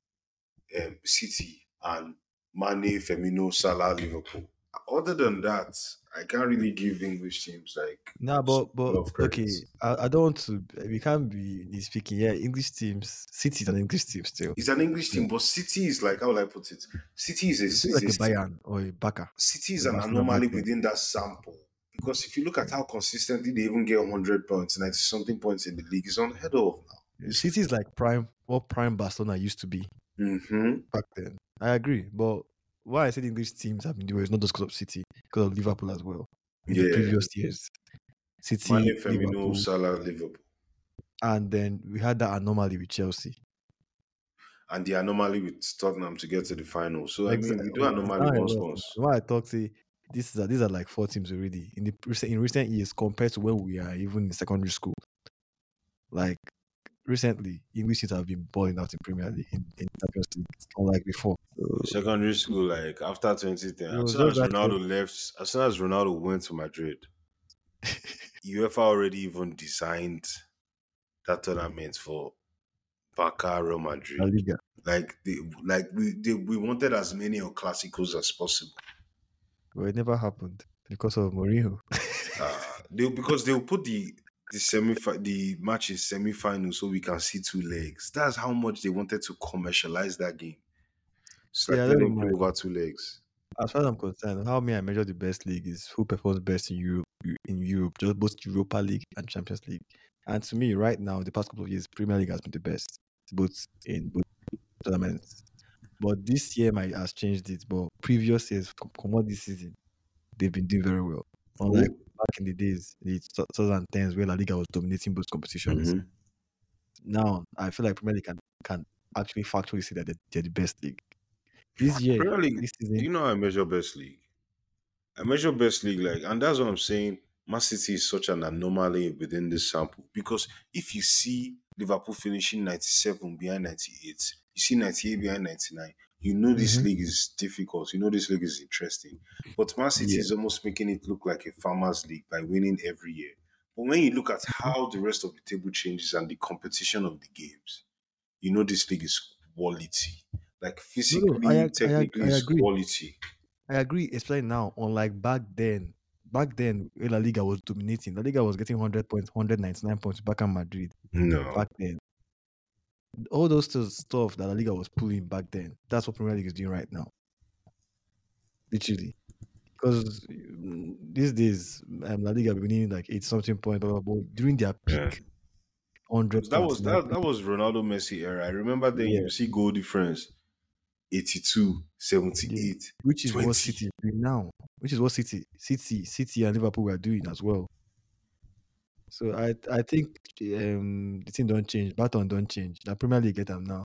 City and Mane, Firmino, Salah, Liverpool. Other than that, I can't really give English teams like
No, but
a lot of credit.
okay, I don't want to. We can't be speaking. Yeah, English teams. City is an English team still.
It's an English team, but City is like, how will I put it? City is
It's like a Bayern or a Barca.
City is
A
an
Barcelona
anomaly
back then.
within that sample. Because if you look at how consistently they even get 100 points, 90 something points in the league, it's unheard of now.
City is like what prime Barcelona used to be
Mm-hmm.
back then. I agree, but why I said English teams have been doing is not just because of City, because of Liverpool as well. In the
Yeah.
previous years, City,
Mane, Firmino,
Liverpool,
Salah, Liverpool.
and then we had that anomaly with Chelsea.
and the anomaly with Tottenham to get to the final. So I mean, we do
It's
anomaly
not a
once
lot.
once.
When I talk, say these are like 4 teams already in recent years compared to when we are even in secondary school. Like recently, English teams have been balling out in Premier League in Champions League, unlike before.
Secondary school, like after 2010,
It
as
was
soon
just
as
that year.
Ronaldo left, as soon as Ronaldo went to Madrid, UEFA already even designed that tournament for Barca Real
La
Madrid.
Liga.
We wanted as many El Clasicos as possible.
But it never happened because of Mourinho.
Because they'll put the matches semi-final so we can see two legs. That's how much they wanted to commercialize that game. It's like
Yeah, I
let
don't
them play
mind.
over two legs.
As far as I'm concerned, how me I measure the best league is who performs best in Europe. Just both Europa League and Champions League. And to me, right now, the past couple of years, Premier League has been the best, both tournaments. But this year has changed it. But previous years, come on this season, they've been doing very well. Unlike back in the days, the 2010s, where La Liga was dominating both competitions.
Mhm.
Now, I feel like Premier League can actually factually say that they're the best league. This year,
Premier League,
this
do
season,
you know how I measure best league? I measure best league and that's what I'm saying. Man City is such an anomaly within this sample because if you see Liverpool finishing 97 behind 98, you see 98 behind 99, you know this league is difficult. You know this league is interesting. But Man City
yeah.
is almost making it look like a farmers league by winning every year. But when you look at how the rest of the table changes and the competition of the games, you know this league is quality. Like
No,
physically, technically,
I
is
agree.
quality.
I agree, especially now, unlike back then. Back then, when La Liga was dominating. La Liga was getting 100 points, 199 points back in Madrid.
No.
Back then. All those stuff that La Liga was pulling back then, that's what Premier League is doing right now. Literally. Because these days, La Liga be winning like 80-something points, blah, blah, blah. During their peak,
Yeah.
100
That
points.
was that was Ronaldo Messi era. I remember then
Yeah.
you see goal difference 82, 78,
Which is
20.
what City is doing now. Which is what City and Liverpool were doing as well. So I think the thing don't change. Baton don't change. The Premier League get them now.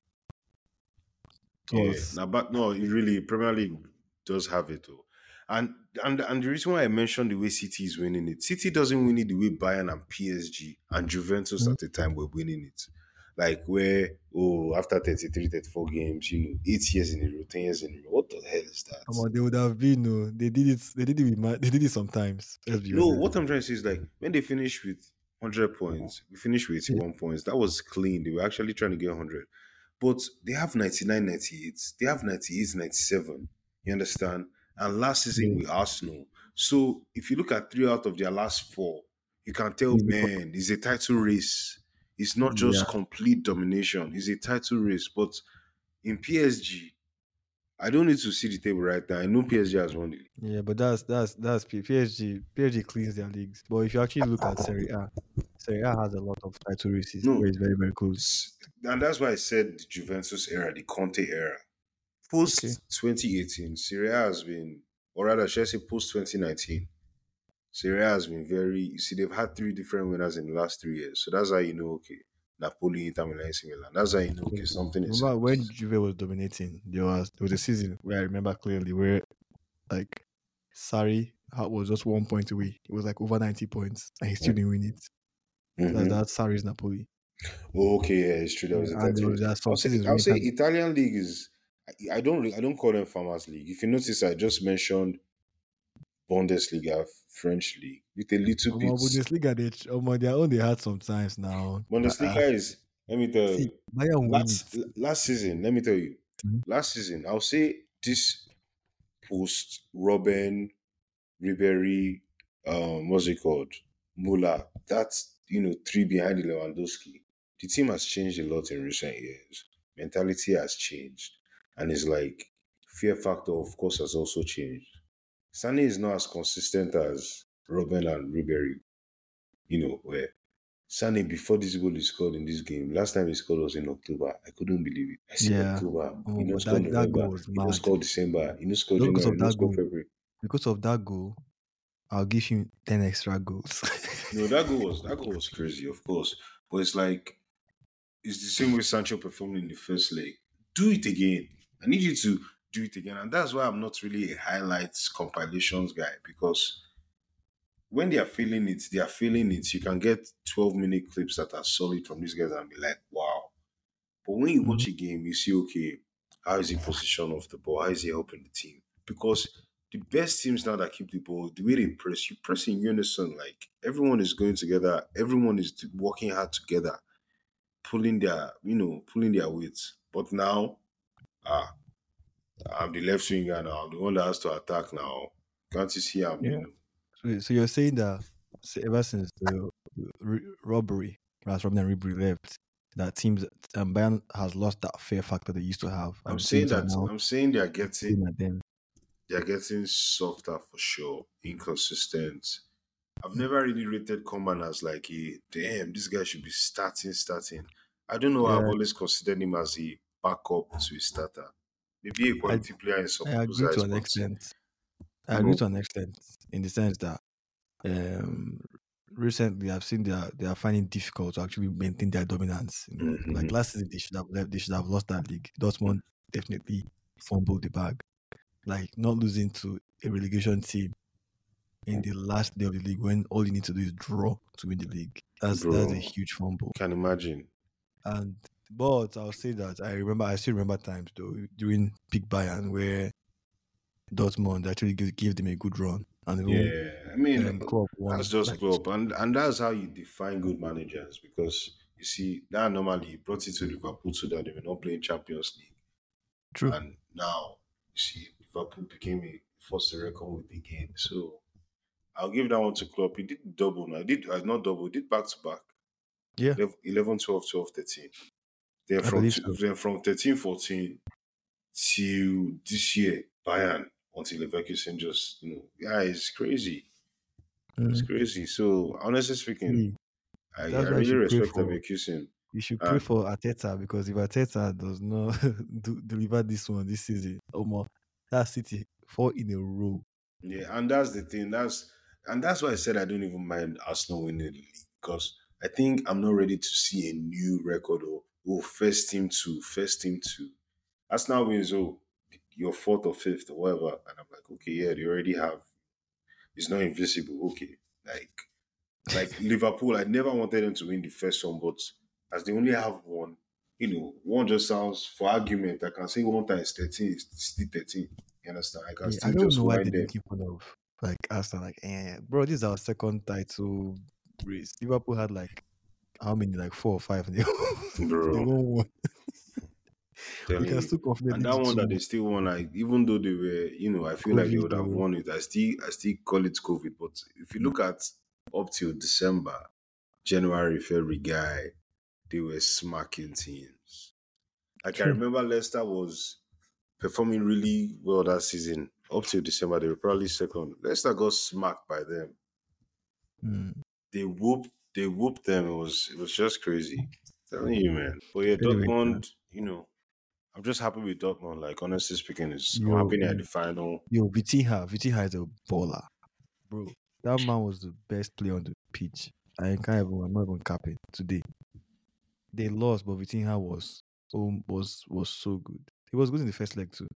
Yeah.
Plus,
Now, but no, it really Premier League does have it though. And the reason why I mentioned the way City is winning it, City doesn't win it the way Bayern and PSG and Juventus at the time were winning it. Like where, after 33, 34 games, 8 years in a row, 10 years in a row. What the hell is that?
come on, they would have been. No, they did it. They did it. They did it sometimes. Let's be
No,
honest.
what I'm trying to say is like when they finished with 100 points, we finished with 81 points. That was clean. They were actually trying to get 100. But they have 99, 98. They have 98, 97. You understand? And last season with Arsenal. So if you look at 3 out of their last 4, you can tell, man, it's a title race. It's not just complete domination. It's a title race. But in PSG, I don't need to see the table right now. I know PSG has won it.
Yeah, but that's PSG. PSG cleans their leagues. But if you actually look at Serie A has a lot of title races
No.
where it's very, very close.
And that's why I said the Juventus era, the Conte era. Post 2018, Serie A has been, or rather, should I say post 2019, Serie A has been they've had 3 different winners in the last 3 years. So that's how you know, okay, Napoli, Inter Milan, AC Milan. That's how you know, okay, something is.
Remember when Juve was dominating? There was a season where I remember clearly where like Sarri was just 1 point away. It was like over 90 points, and he still didn't win it. That's Sarri's Napoli.
Oh, okay, yeah, it's true. There was a title. I'll say Italian league is. I don't call them farmers league. If you notice, I just mentioned Bundesliga, French league with a little bit.
Bundesliga, their own they had sometimes now.
Bundesliga is. Let me tell you. Last season, let me tell you. Last season, I'll say this post Robben, Ribery, what's it called? Muller. That's 3 behind Lewandowski. The team has changed a lot in recent years. Mentality has changed. And it's like fear factor, of course, has also changed. Sané is not as consistent as Robben and Ribery. Where Sané, before this goal is scored in this game, last time he scored was in October. I couldn't believe it. I said October. Scored November.
That goal was mad.
Scored December. Scored January. Scored February.
Because of that goal, I'll give him 10 extra goals.
No, that goal was crazy, of course. But it's like it's the same way Sancho performed in the first leg. do it again. I need you to do it again. And that's why I'm not really a highlights compilations guy, because when they are feeling it, they are feeling it. You can get 12-minute clips that are solid from these guys and be like, wow. But when you watch a game, you see, okay, how is he position off the ball? How is he helping the team? Because the best teams now that keep the ball, the way they press, you press in unison. Like everyone is going together, everyone is working hard together, pulling their weights. But now, I'm the left winger now. I'm the one that has to attack now. Can't you see I'm
Yeah. So you're saying that ever since the robbery, Robin and Ribery left, that teams Bayern has lost that fear factor they used to have.
I'm saying
teams are
that
now
I'm saying they're
looking at them.
getting softer for sure, inconsistent. I've never really rated Coman as like a damn, this guy should be starting. I don't know. I've
Yeah,
always considered him as a backup to a starter. Maybe a
I
quality player in some
I
people's
agree to
eyes,
an
but
extent. I
you
agree
know,
to an extent in the sense that um, recently I've seen they are finding it difficult to actually maintain their dominance. Like last season they should have left, they should have lost that league. Dortmund definitely fumbled the bag. Like not losing to a relegation team in the last day of the league when all you need to do is draw to win the league. That's
bro,
a huge fumble.
can imagine.
And but I'll say that I still remember times though during Big Bayern where Dortmund actually gave them a good run and even
Yeah, I mean,
Klopp
that's
won
just
like
Klopp, and that's how you define good managers. Because you see, that normally he brought it to Liverpool so that they were not playing Champions League,
true.
and now you see, Liverpool became a force to reckon with again. So I'll give that one to Klopp. He did double. Now, he did not double. He did back to back.
Yeah,
11, 12, 12, 13. Then
I believe so.
then from 13, 14 till this year, Bayern until Leverkusen just yeah, it's crazy. It's
Mm.
crazy. So honestly speaking,
See,
I
that's why
really respect Leverkusen.
you should pray
And
for Arteta because if Arteta does not deliver this one this season, oh my, that City 4 in a row.
yeah, and that's the thing. That's why I said I don't even mind Arsenal winning the league, because I think I'm not ready to see a new record or first team to. Arsenal wins, you're fourth or fifth or whatever, and I'm like, okay, yeah, they already have. It's not invisible, okay. Like Liverpool, I never wanted them to win the first one, but as they only have one, one just sounds, for argument, I can say 1 times 13 is still 13. You understand? I can
Yeah, I
still
don't
just
know why
wind
they
them.
didn't keep fun of like Arsenal. Like, bro, this is our second title race. Liverpool had like how many, like 4 or 5. They they
Bro,
won one. We
telling
can
you.
still
And
confidently
that
do
one
two
that they
more.
still won, like, even though they were, I feel like they
COVID
would have
though.
won it. I still call it COVID. But if you look at up till December, January, February, guy, they were smacking teams. Like I
True.
remember Leicester was performing really well that season. Up till December, they were probably second. Leicester got smacked by them.
Mm.
They whooped them. It was just crazy. Telling you, man. But yeah,
Anyway,
Dortmund, I'm just happy with Dortmund. Like honestly speaking, I'm
yo,
happy they're at the final.
Vitinha is a baller, bro. That man was the best player on the pitch. I'm not even capping today. They lost, but Vitinha was so good. He was good in the first leg too.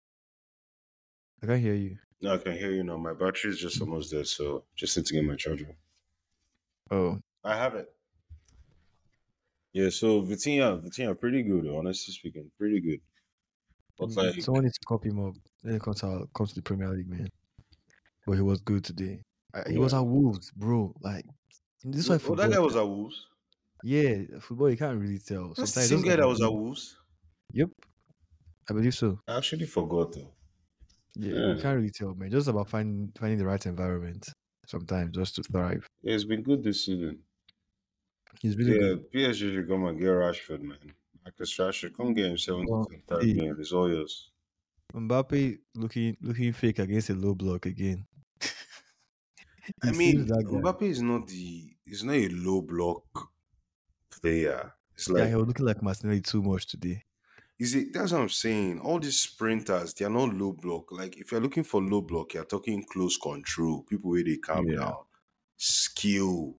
I can't hear you.
No, I can hear you now. My battery is just almost dead, so just need to get my charger.
Oh,
I have it. Yeah, so Vitinha, pretty good. Honestly speaking, pretty good. But like,
someone needs to copy him up. Then he comes to the Premier League, man. But he was good today. He was
yeah.
at Wolves, bro. Like this is why
Oh, that
football.
guy was at Wolves.
Yeah, football you can't really tell.
That's the
Sometimes it
same
doesn't
guy that was at
overdo.
Wolves.
Yep, I believe so.
I actually forgot though.
Yeah,
Yeah.
you can't really tell, man. Just about finding the right environment sometimes just to thrive.
Yeah, it's been good this season.
He's really
Yeah,
good.
PSG should come and get Rashford, man. Marcus Rashford, come get him 7th third
See,
game. It's all yours.
Mbappe looking fake against a low block again.
I
He
mean,
seems that guy.
Mbappe is not a low block player. It's
Yeah,
like,
he was looking like Martinelli too much today.
that's what I'm saying. All these sprinters, they are not low block. Like, if you're looking for low block, you're talking close control. People where they calm
Yeah,
down, skill,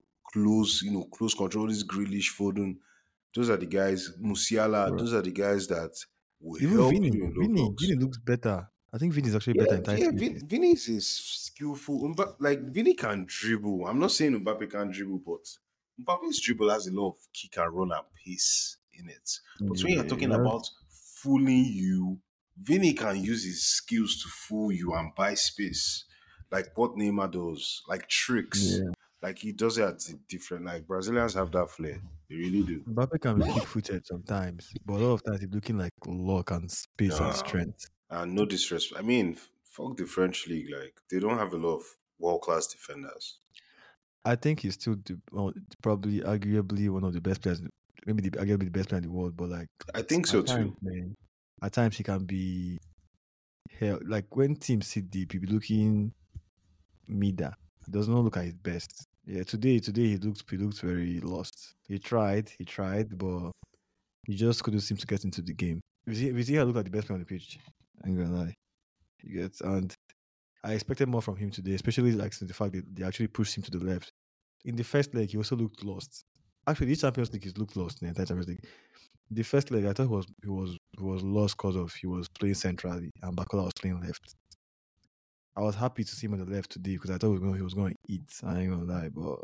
close control. This Grealish, Foden, those are the guys. Musiala,
bro.
those are the guys that will
Even
help
Vinny,
you in low blocks.
Vinny looks better. I think Vinny is actually better
Yeah,
in tight
yeah.
spaces.
Vinny is skillful. Like Vinny can dribble. I'm not saying Mbappe can't dribble, but Mbappe's dribble has a lot of kick and roll and pace in it. But when you're talking
Yeah,
about fooling you, Vinny can use his skills to fool you and buy space, like what Neymar does, like tricks.
yeah.
Like he does it at different. Like Brazilians have that flair. They really do.
Mbappe can be quick-footed sometimes, but a lot of times he's looking like luck and space and
Uh,
strength.
and no disrespect. I mean, fuck the French league. Like they don't have a lot of world class defenders.
I think he's still probably arguably one of the best players, maybe arguably the best player in the world. But like
I think so
at times,
too.
man, at times he can be hell. Like when teams sit deep, he be looking mida. He does not look at his best. Yeah, today he looks very lost. He tried, but he just couldn't seem to get into the game. We see how look at the best player on the pitch. I'm gonna lie. He gets and I expected more from him today, especially like since the fact that they actually pushed him to the left. In the first leg, he also looked lost. Actually, this Champions League, he's looked lost in the entire Champions League. The first leg, I thought he was lost because of he was playing centrally and Bakola was playing left. I was happy to see him on the left today because I thought he was going to eat. I ain't gonna lie, but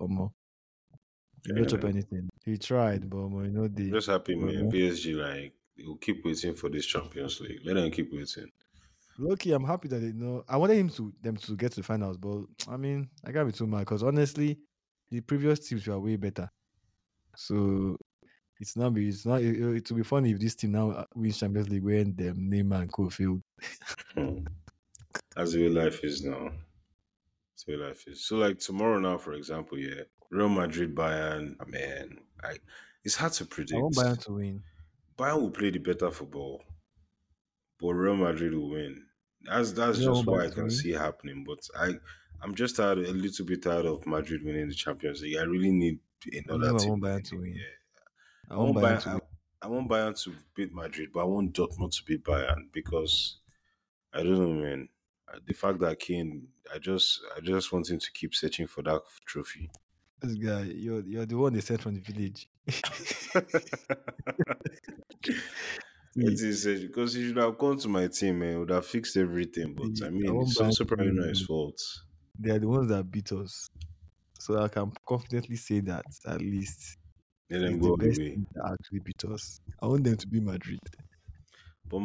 he didn't chop anything. He tried, but
I'm just happy, man. PSG, like, they will keep waiting for this Champions League. Let them keep waiting.
Loki, I'm happy that I wanted them to get to the finals, but I mean, I can't be too mad because honestly, the previous teams were way better. So it will be funny if this team now wins Champions League when them Neymar and Co failed.
That's the way life is now. That's the way life is. So, like tomorrow now, for example, yeah, Real Madrid, Bayern. Man, it's hard to predict.
I want Bayern to win.
Bayern will play the better football, but Real Madrid will win. That's just what I can see happening. But I'm just a little bit tired of Madrid winning the Champions League. I really need another team.
I want Bayern to win.
Yeah.
I want Bayern to win.
I want Bayern to beat Madrid, but I want Dortmund to beat Bayern because I don't know, man. The fact that Kane, I just want him to keep searching for that trophy.
This guy, you're the one they sent from the village.
Because he should have come to my team, man. Would have fixed everything. But I mean, it's also probably not his fault.
They are the ones that beat us, so I can confidently say that at least.
Let them go
the best
away.
team that actually beat us. I want them to be Madrid.
But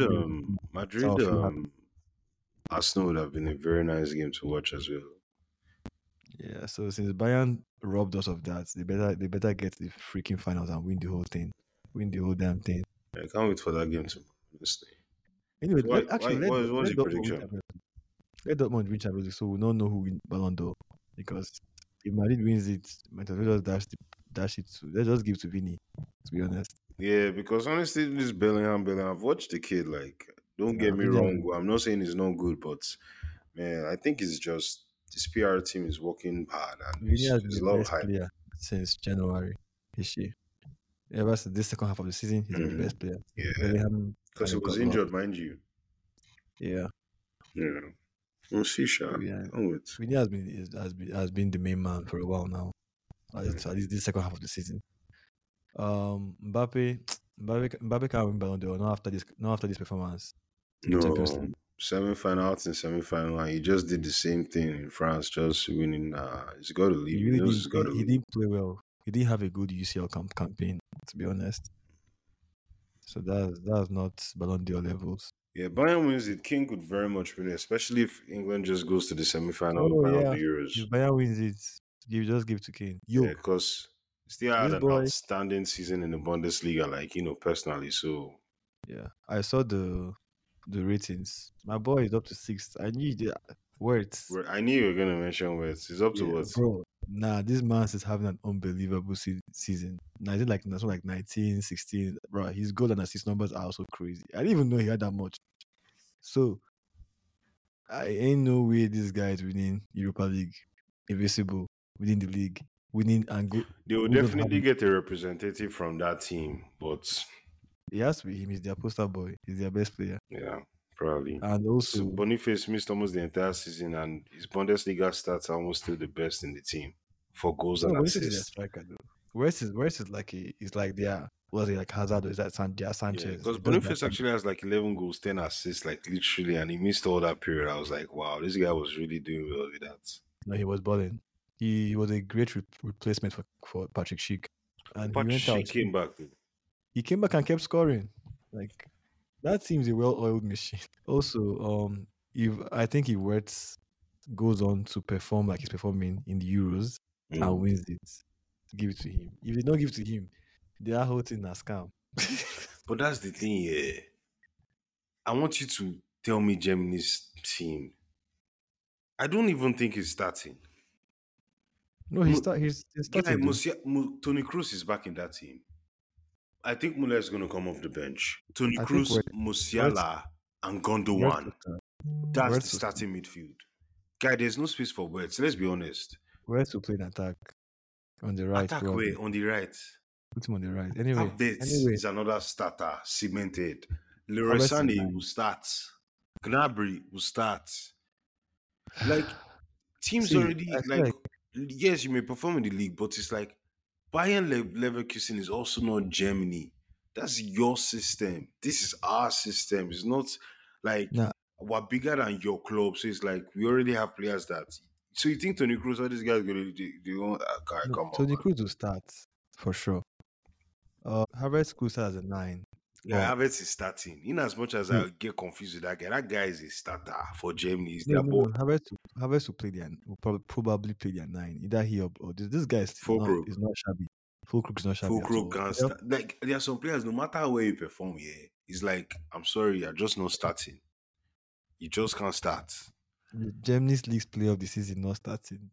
Arsenal would have been a very nice game to watch as well.
Yeah, so since Bayern robbed us of that, they better get the freaking finals and win the whole thing. Win the whole damn thing.
I can't wait for that game tomorrow, honestly.
Anyway,
what's your prediction?
Let Dortmund win Champions League, so we don't know who wins Ballon d'Or. Because if Madrid wins it, might as well just dash it to. Let's just give it to Vinny, to be honest.
Yeah, because honestly, this Bellingham, I've watched the kid. Like, don't get me wrong. I'm not saying he's not good, but man, I think it's just this PR team is working hard and
Vinny has been
the
best player since January this year. Ever since this second half of the season, he's been the best player.
Yeah, because he was injured, mind you.
Yeah.
We'll see, Sha.
Vinny has been the main man for a while now. At least this second half of the season. Mbappe can't win Ballon d'Or not after this performance.
No, semi-final and semi-final, and he just did the same thing in France, just winning. He's got to leave.
He didn't play well. He didn't have a good UCL campaign, to be honest. So that's not Ballon d'Or levels.
Yeah, Bayern wins it. King could very much win it, especially if England just goes to the semi-final of the Euros.
If Bayern wins it, just give it to King.
Yeah, because still had an outstanding season in the Bundesliga, personally. So
yeah, I saw the ratings. My boy is up to 6th. I knew words.
I knew you were gonna mention words. He's up to what?
Bro, this man is having an unbelievable season. I think that's like 19, 16. Bro, his goal and assist numbers are also crazy. I didn't even know he had that much. So I ain't no way this guy is winning Europa League, Invincible, within the league, winning and go.
They will definitely get a representative from that team, but
it has to be him. He's their poster boy. He's their best player.
Yeah, probably.
And also,
Boniface missed almost the entire season, and his Bundesliga stats are almost still the best in the team for goals and assists.
Striker though. West is like he's like their was it like Hazard or is that Sanchez?
Yeah, because
It does
Boniface
that.
actually has like 11 goals, 10 assists, like literally, and he missed all that period. I was like, wow, this guy was really doing well with that.
No, he was balling. He was a great replacement for Patrick Schick. And
But
he went
she
out.
came back. Dude.
He came back and kept scoring. Like that seems a well-oiled machine. Also, if I think if Wirtz goes on to perform like he's performing in the Euros and wins it, give it to him. If they don't give it to him, they are holding a scam.
But that's the thing, yeah. I want you to tell me Germany's team. I don't even think he's starting.
No, he's starting.
Tony Kroos is back in that team. I think Muller is going to come off the bench. Tony
I
Kroos,
think
Musiala, and Gundogan. That's
Wirtz
the starting midfield. Guy, there's no space for words. Let's be honest.
Wirtz will play an attack on the right.
Attack way on the right.
Put him on the right. Anyway,
is another starter, cemented. Leroy Sané will start. Gnabry will start. Like, teams already, like, yes, you may perform in the league, but it's like, Bayern Leverkusen is also not Germany. That's your system. This is our system. It's not like we're bigger than your club. So it's like, we already have players that. So you think Tony Kroos, all these guys going to come on.
Tony Kroos will start, for sure. Havertz could start as a 9.
Yeah, Havertz is starting. In as much as I get confused with that guy is a starter for Germany.
Havertz will play will probably play their 9. Either he or this guy is not shabby. Fulkrug is not shabby.
Fulkrug can start. Like there are some players, no matter where you perform, it's like, I'm sorry, you're just not starting. You just can't start.
Germany's league's player of the season not starting.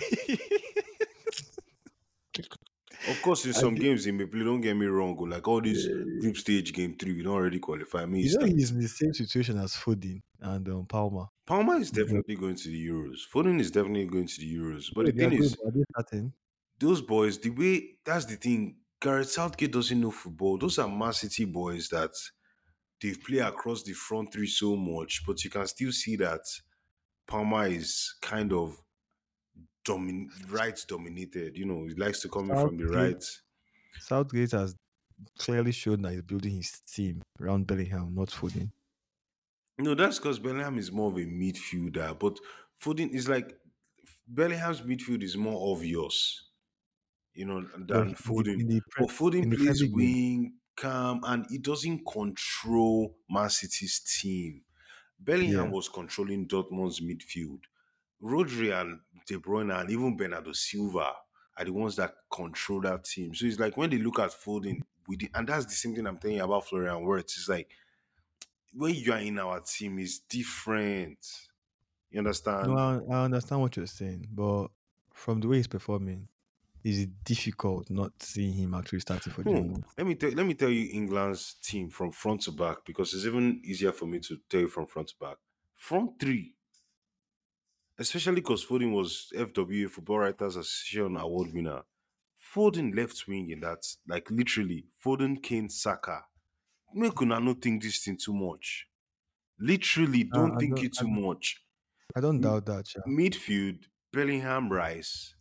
Of course, in some games he may play. Don't get me wrong. Like all these group stage game 3, we don't already qualify.
He's in the same situation as Foden and Palmer.
Palmer is definitely going to the Euros. Foden is definitely going to the Euros. But the thing is,
are they starting?
Those boys, that's the thing. Gareth Southgate doesn't know football. Those are Man City boys that they play across the front 3 so much, but you can still see that Palmer is kind of right dominated. He likes to come in from the right.
Southgate has clearly shown that he's building his team around Bellingham, not Foden.
No, that's because Bellingham is more of a midfielder, but Foden is like Bellingham's midfield is more obvious, than Foden. But Foden plays wing, calm, and he doesn't control Man City's team. Bellingham was controlling Dortmund's midfield. Rodri and De Bruyne and even Bernardo Silva are the ones that control that team. So it's like when they look at Foden, and that's the same thing I'm telling you about Florian Wirtz. It's like when you are in our team, it's different. You understand?
No, I understand what you're saying, but from the way he's performing, it's difficult not seeing him actually starting for Germany.
Let me tell you England's team from front to back, because it's even easier for me to tell you from front to back. Front 3. Especially because Foden was FWA, Football Writers Association award winner. Foden left wing in that, like literally, Foden, Kane, Saka. Make una not think this thing too much. Literally, don't think it too much.
I don't doubt that. Yeah.
Midfield, Bellingham, Rice.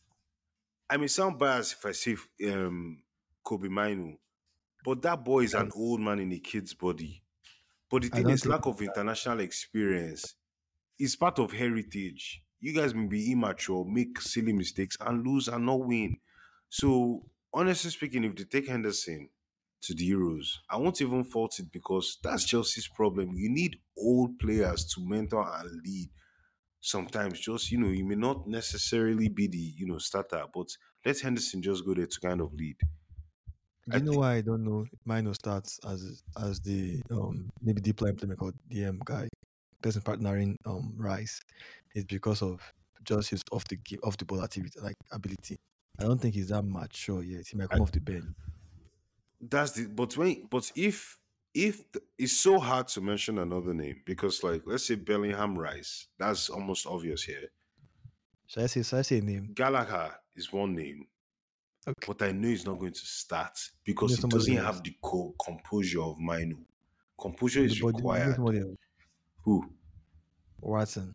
I may sound biased if I say Kobe Mainu, but that boy is an old man in a kid's body. But the thing is, lack of international experience is part of heritage. You guys may be immature, make silly mistakes, and lose and not win. So, honestly speaking, if they take Henderson to the Euros, I won't even fault it, because that's Chelsea's problem. You need old players to mentor and lead. Sometimes just, you may not necessarily be the, starter, but let Henderson just go there to kind of lead.
You know why I don't know Mino starts as the maybe deep line playmaker, DM guy, person partnering Rice, is because of just his off the ball activity, like ability. I don't think he's that mature yet. He might come off the bench.
But if it's so hard to mention another name, because like let's say Bellingham, Rice, that's almost obvious here.
Should I say a name?
Gallagher is one name.
Okay.
But I know he's not going to start because he doesn't have the composure of Mainu. Composure is required. Who?
Watson.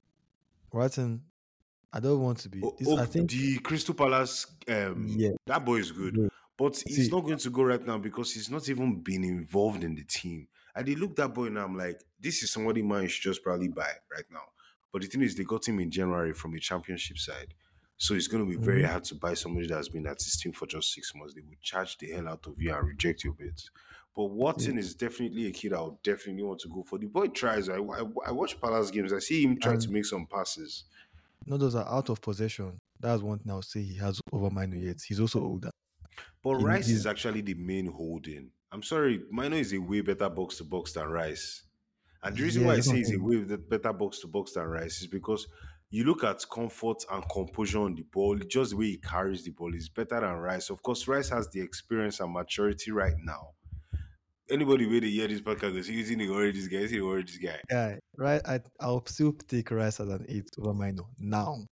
I don't want to be.
I think the Crystal Palace. That boy is good. But he's
See,
not going to go right now because he's not even been involved in the team. I did look that boy and I'm like, this is somebody man should just probably buy right now. But the thing is, they got him in January from a championship side. So it's going to be very
mhm,
hard to buy somebody that's been at his team for just 6 months. They would charge the hell out of you and reject your bids. But
see,
Watson is definitely a kid I would definitely want to go for. The boy tries. I watch Palace games. I see him try to
and
make some passes.
no, those are out of possession. That's one thing I'll say he has over Mino yet. He's also older.
But Rice
He's
is actually the main holding. I'm sorry, Mino is a way better box to box than Rice. And the reason
yeah,
why I
that's what
say
I'm
he's a
saying.
way better box to box than Rice is because you look at comfort and composure on the ball, just the way he carries the ball is better than Rice. Of course, Rice has the experience and maturity right now. Anybody where they hear this podcast goes, he's in the worry this guy, he's in the worry this guy.
Yeah, right. I'll still take Rice as an 8 over Mino now.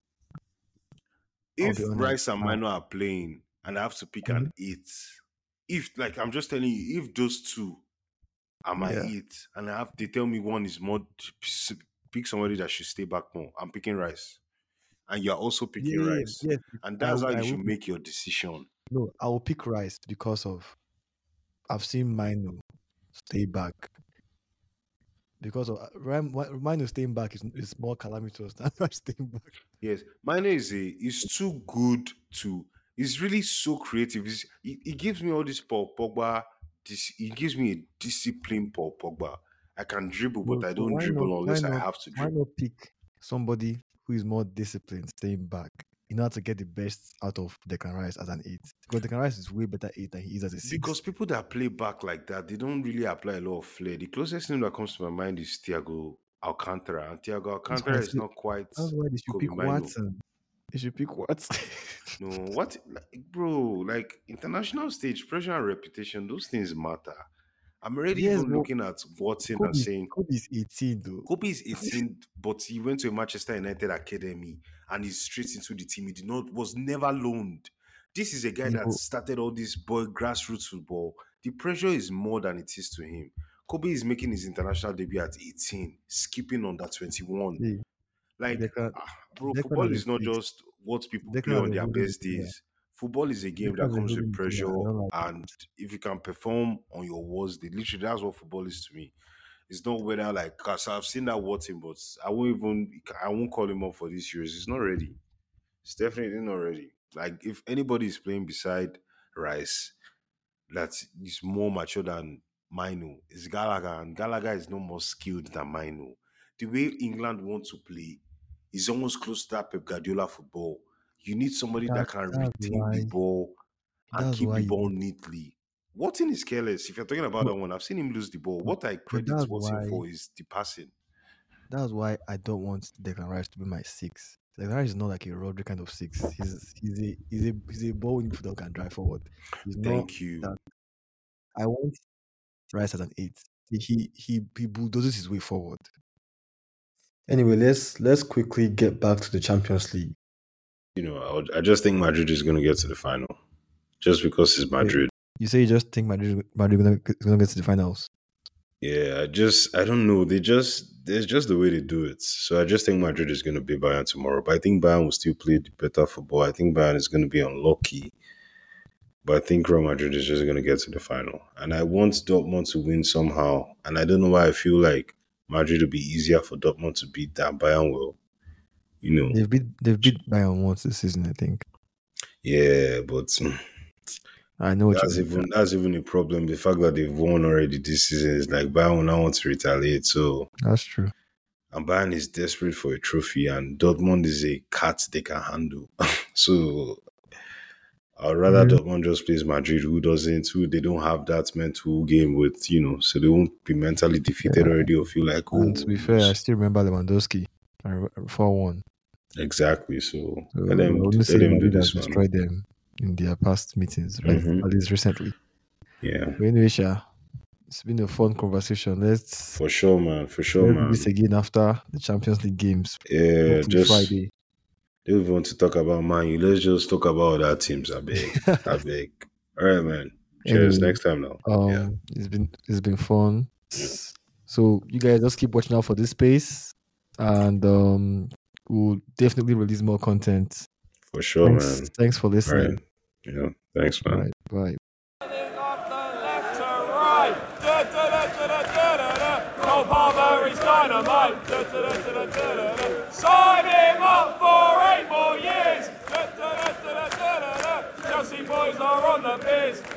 I'll be
If
honest.
Rice and
Now.
Minor are playing and I have to pick
Mhm.
an eight, if like I'm just telling you, if those two are my
Yeah.
eight and they tell me one is more pick somebody that should stay back more, I'm picking Rice. And you're also picking
Yeah,
Rice.
yes.
And that's how
I
you
will
should
pick,
make your decision.
no, I will pick Rice because of I've seen Mino stay back. Because of Mino staying back is more calamitous than Rice staying back.
Yes. Mine is too good to he's really so creative. He gives me all this Paul Pogba. He gives me a disciplined Paul Pogba. I can dribble, but
No,
I
so
don't dribble unless I have to
why
dribble.
not pick somebody who is more disciplined staying back in order to get the best out of Declan Rice as an 8? Because Declan Rice is way better 8 than he is as a 6.
Because people that play back like that, they don't really apply a lot of flair. The closest thing that comes to my mind is Thiago Alcantara. And Thiago
That's why I
Alcantara is
say
not quite
that's why they should
Kobe
pick
Mino.
Watson. They should pick Watson.
No, what, like, bro? Like international stage pressure and reputation, those things matter. I'm already
Yes,
even
but
looking at Watson and saying
Kobe's 18 though.
Kobe is 18, but he went to a Manchester United academy and he's straight into the team. He did not was never loaned. This is a guy
Yeah,
that started all this boy grassroots football. The pressure is more than it is to him. Kobe is making his international debut at 18, skipping on that 21.
see,
Like,
Declan,
bro,
Declan
football
as
is not
a 6.
just what people play
Declan
on
as a
their
holding
best
midfielder.
days. Football is a game
Declan
that
as a
comes with
holding midfielder.
pressure,
I don't like
and if you can perform on your worst day, literally that's what football is to me. It's not whether like cause I've seen that Watson, but I won't call him up for this years. It's not ready. It's definitely not ready. Like if anybody is playing beside Rice, that is more mature than Mino is Gallagher, and Gallagher is no more skilled than Mino. The way England wants to play is almost close to that Pep Guardiola football. You need somebody that can
that's
retain the
why
ball and
that's
keep
why
the
you
ball
need
neatly. Watson is careless. If you're talking about
but,
that one, I've seen him lose the ball.
but,
What I
but
credit Watson for is the passing.
that's why I don't want Declan Rice to be my 6. Declan Rice is not like a Rodri kind of 6. He's a ball winning footballer who can drive forward. He's not
Thank you.
that. I want Rice as an 8. He bulldozes his way forward. Anyway, let's quickly get back to the Champions League.
You know, I just think Madrid is going to get to the final, just because it's Madrid.
You say you just think Madrid gonna get to the finals?
Yeah, I don't know. There's just the way they do it. So I just think Madrid is going to beat Bayern tomorrow. But I think Bayern will still play the better football. I think Bayern is going to be unlucky. But I think Real Madrid is just going to get to the final. And I want Dortmund to win somehow. And I don't know why I feel like Madrid will be easier for Dortmund to beat than Bayern will. You know.
They've beat Bayern once this season, I think.
Yeah, but
I know what
that's even a problem. The fact that they've won already this season is like Bayern will now want to retaliate. So
that's true.
And Bayern is desperate for a trophy, and Dortmund is a cat they can handle. So I'd rather Dortmund just plays Madrid, who they don't have that mental game with, so they won't be mentally defeated already or feel like,
And to be fair, I still remember Lewandowski 4-1.
Exactly. So
let them do this one. Destroy them in their past meetings, right? At least recently.
Yeah.
But anyway, it's been a fun conversation.
For sure, man. Let's do
this again after the Champions League games.
Yeah, just
Friday.
Don't want to talk about Man U. Let's just talk about other teams. I beg. All right, man. Cheers. Anyway, next time now.
It's been fun. So you guys just keep watching out for this space, and we'll definitely release more content.
For sure, man.
Thanks for listening.
Right. Yeah, thanks, man.
All right, bye.
Off the left to right. Cole Palmer is dynamite. Sign him up for 8 more years. Chelsea boys are on the biz.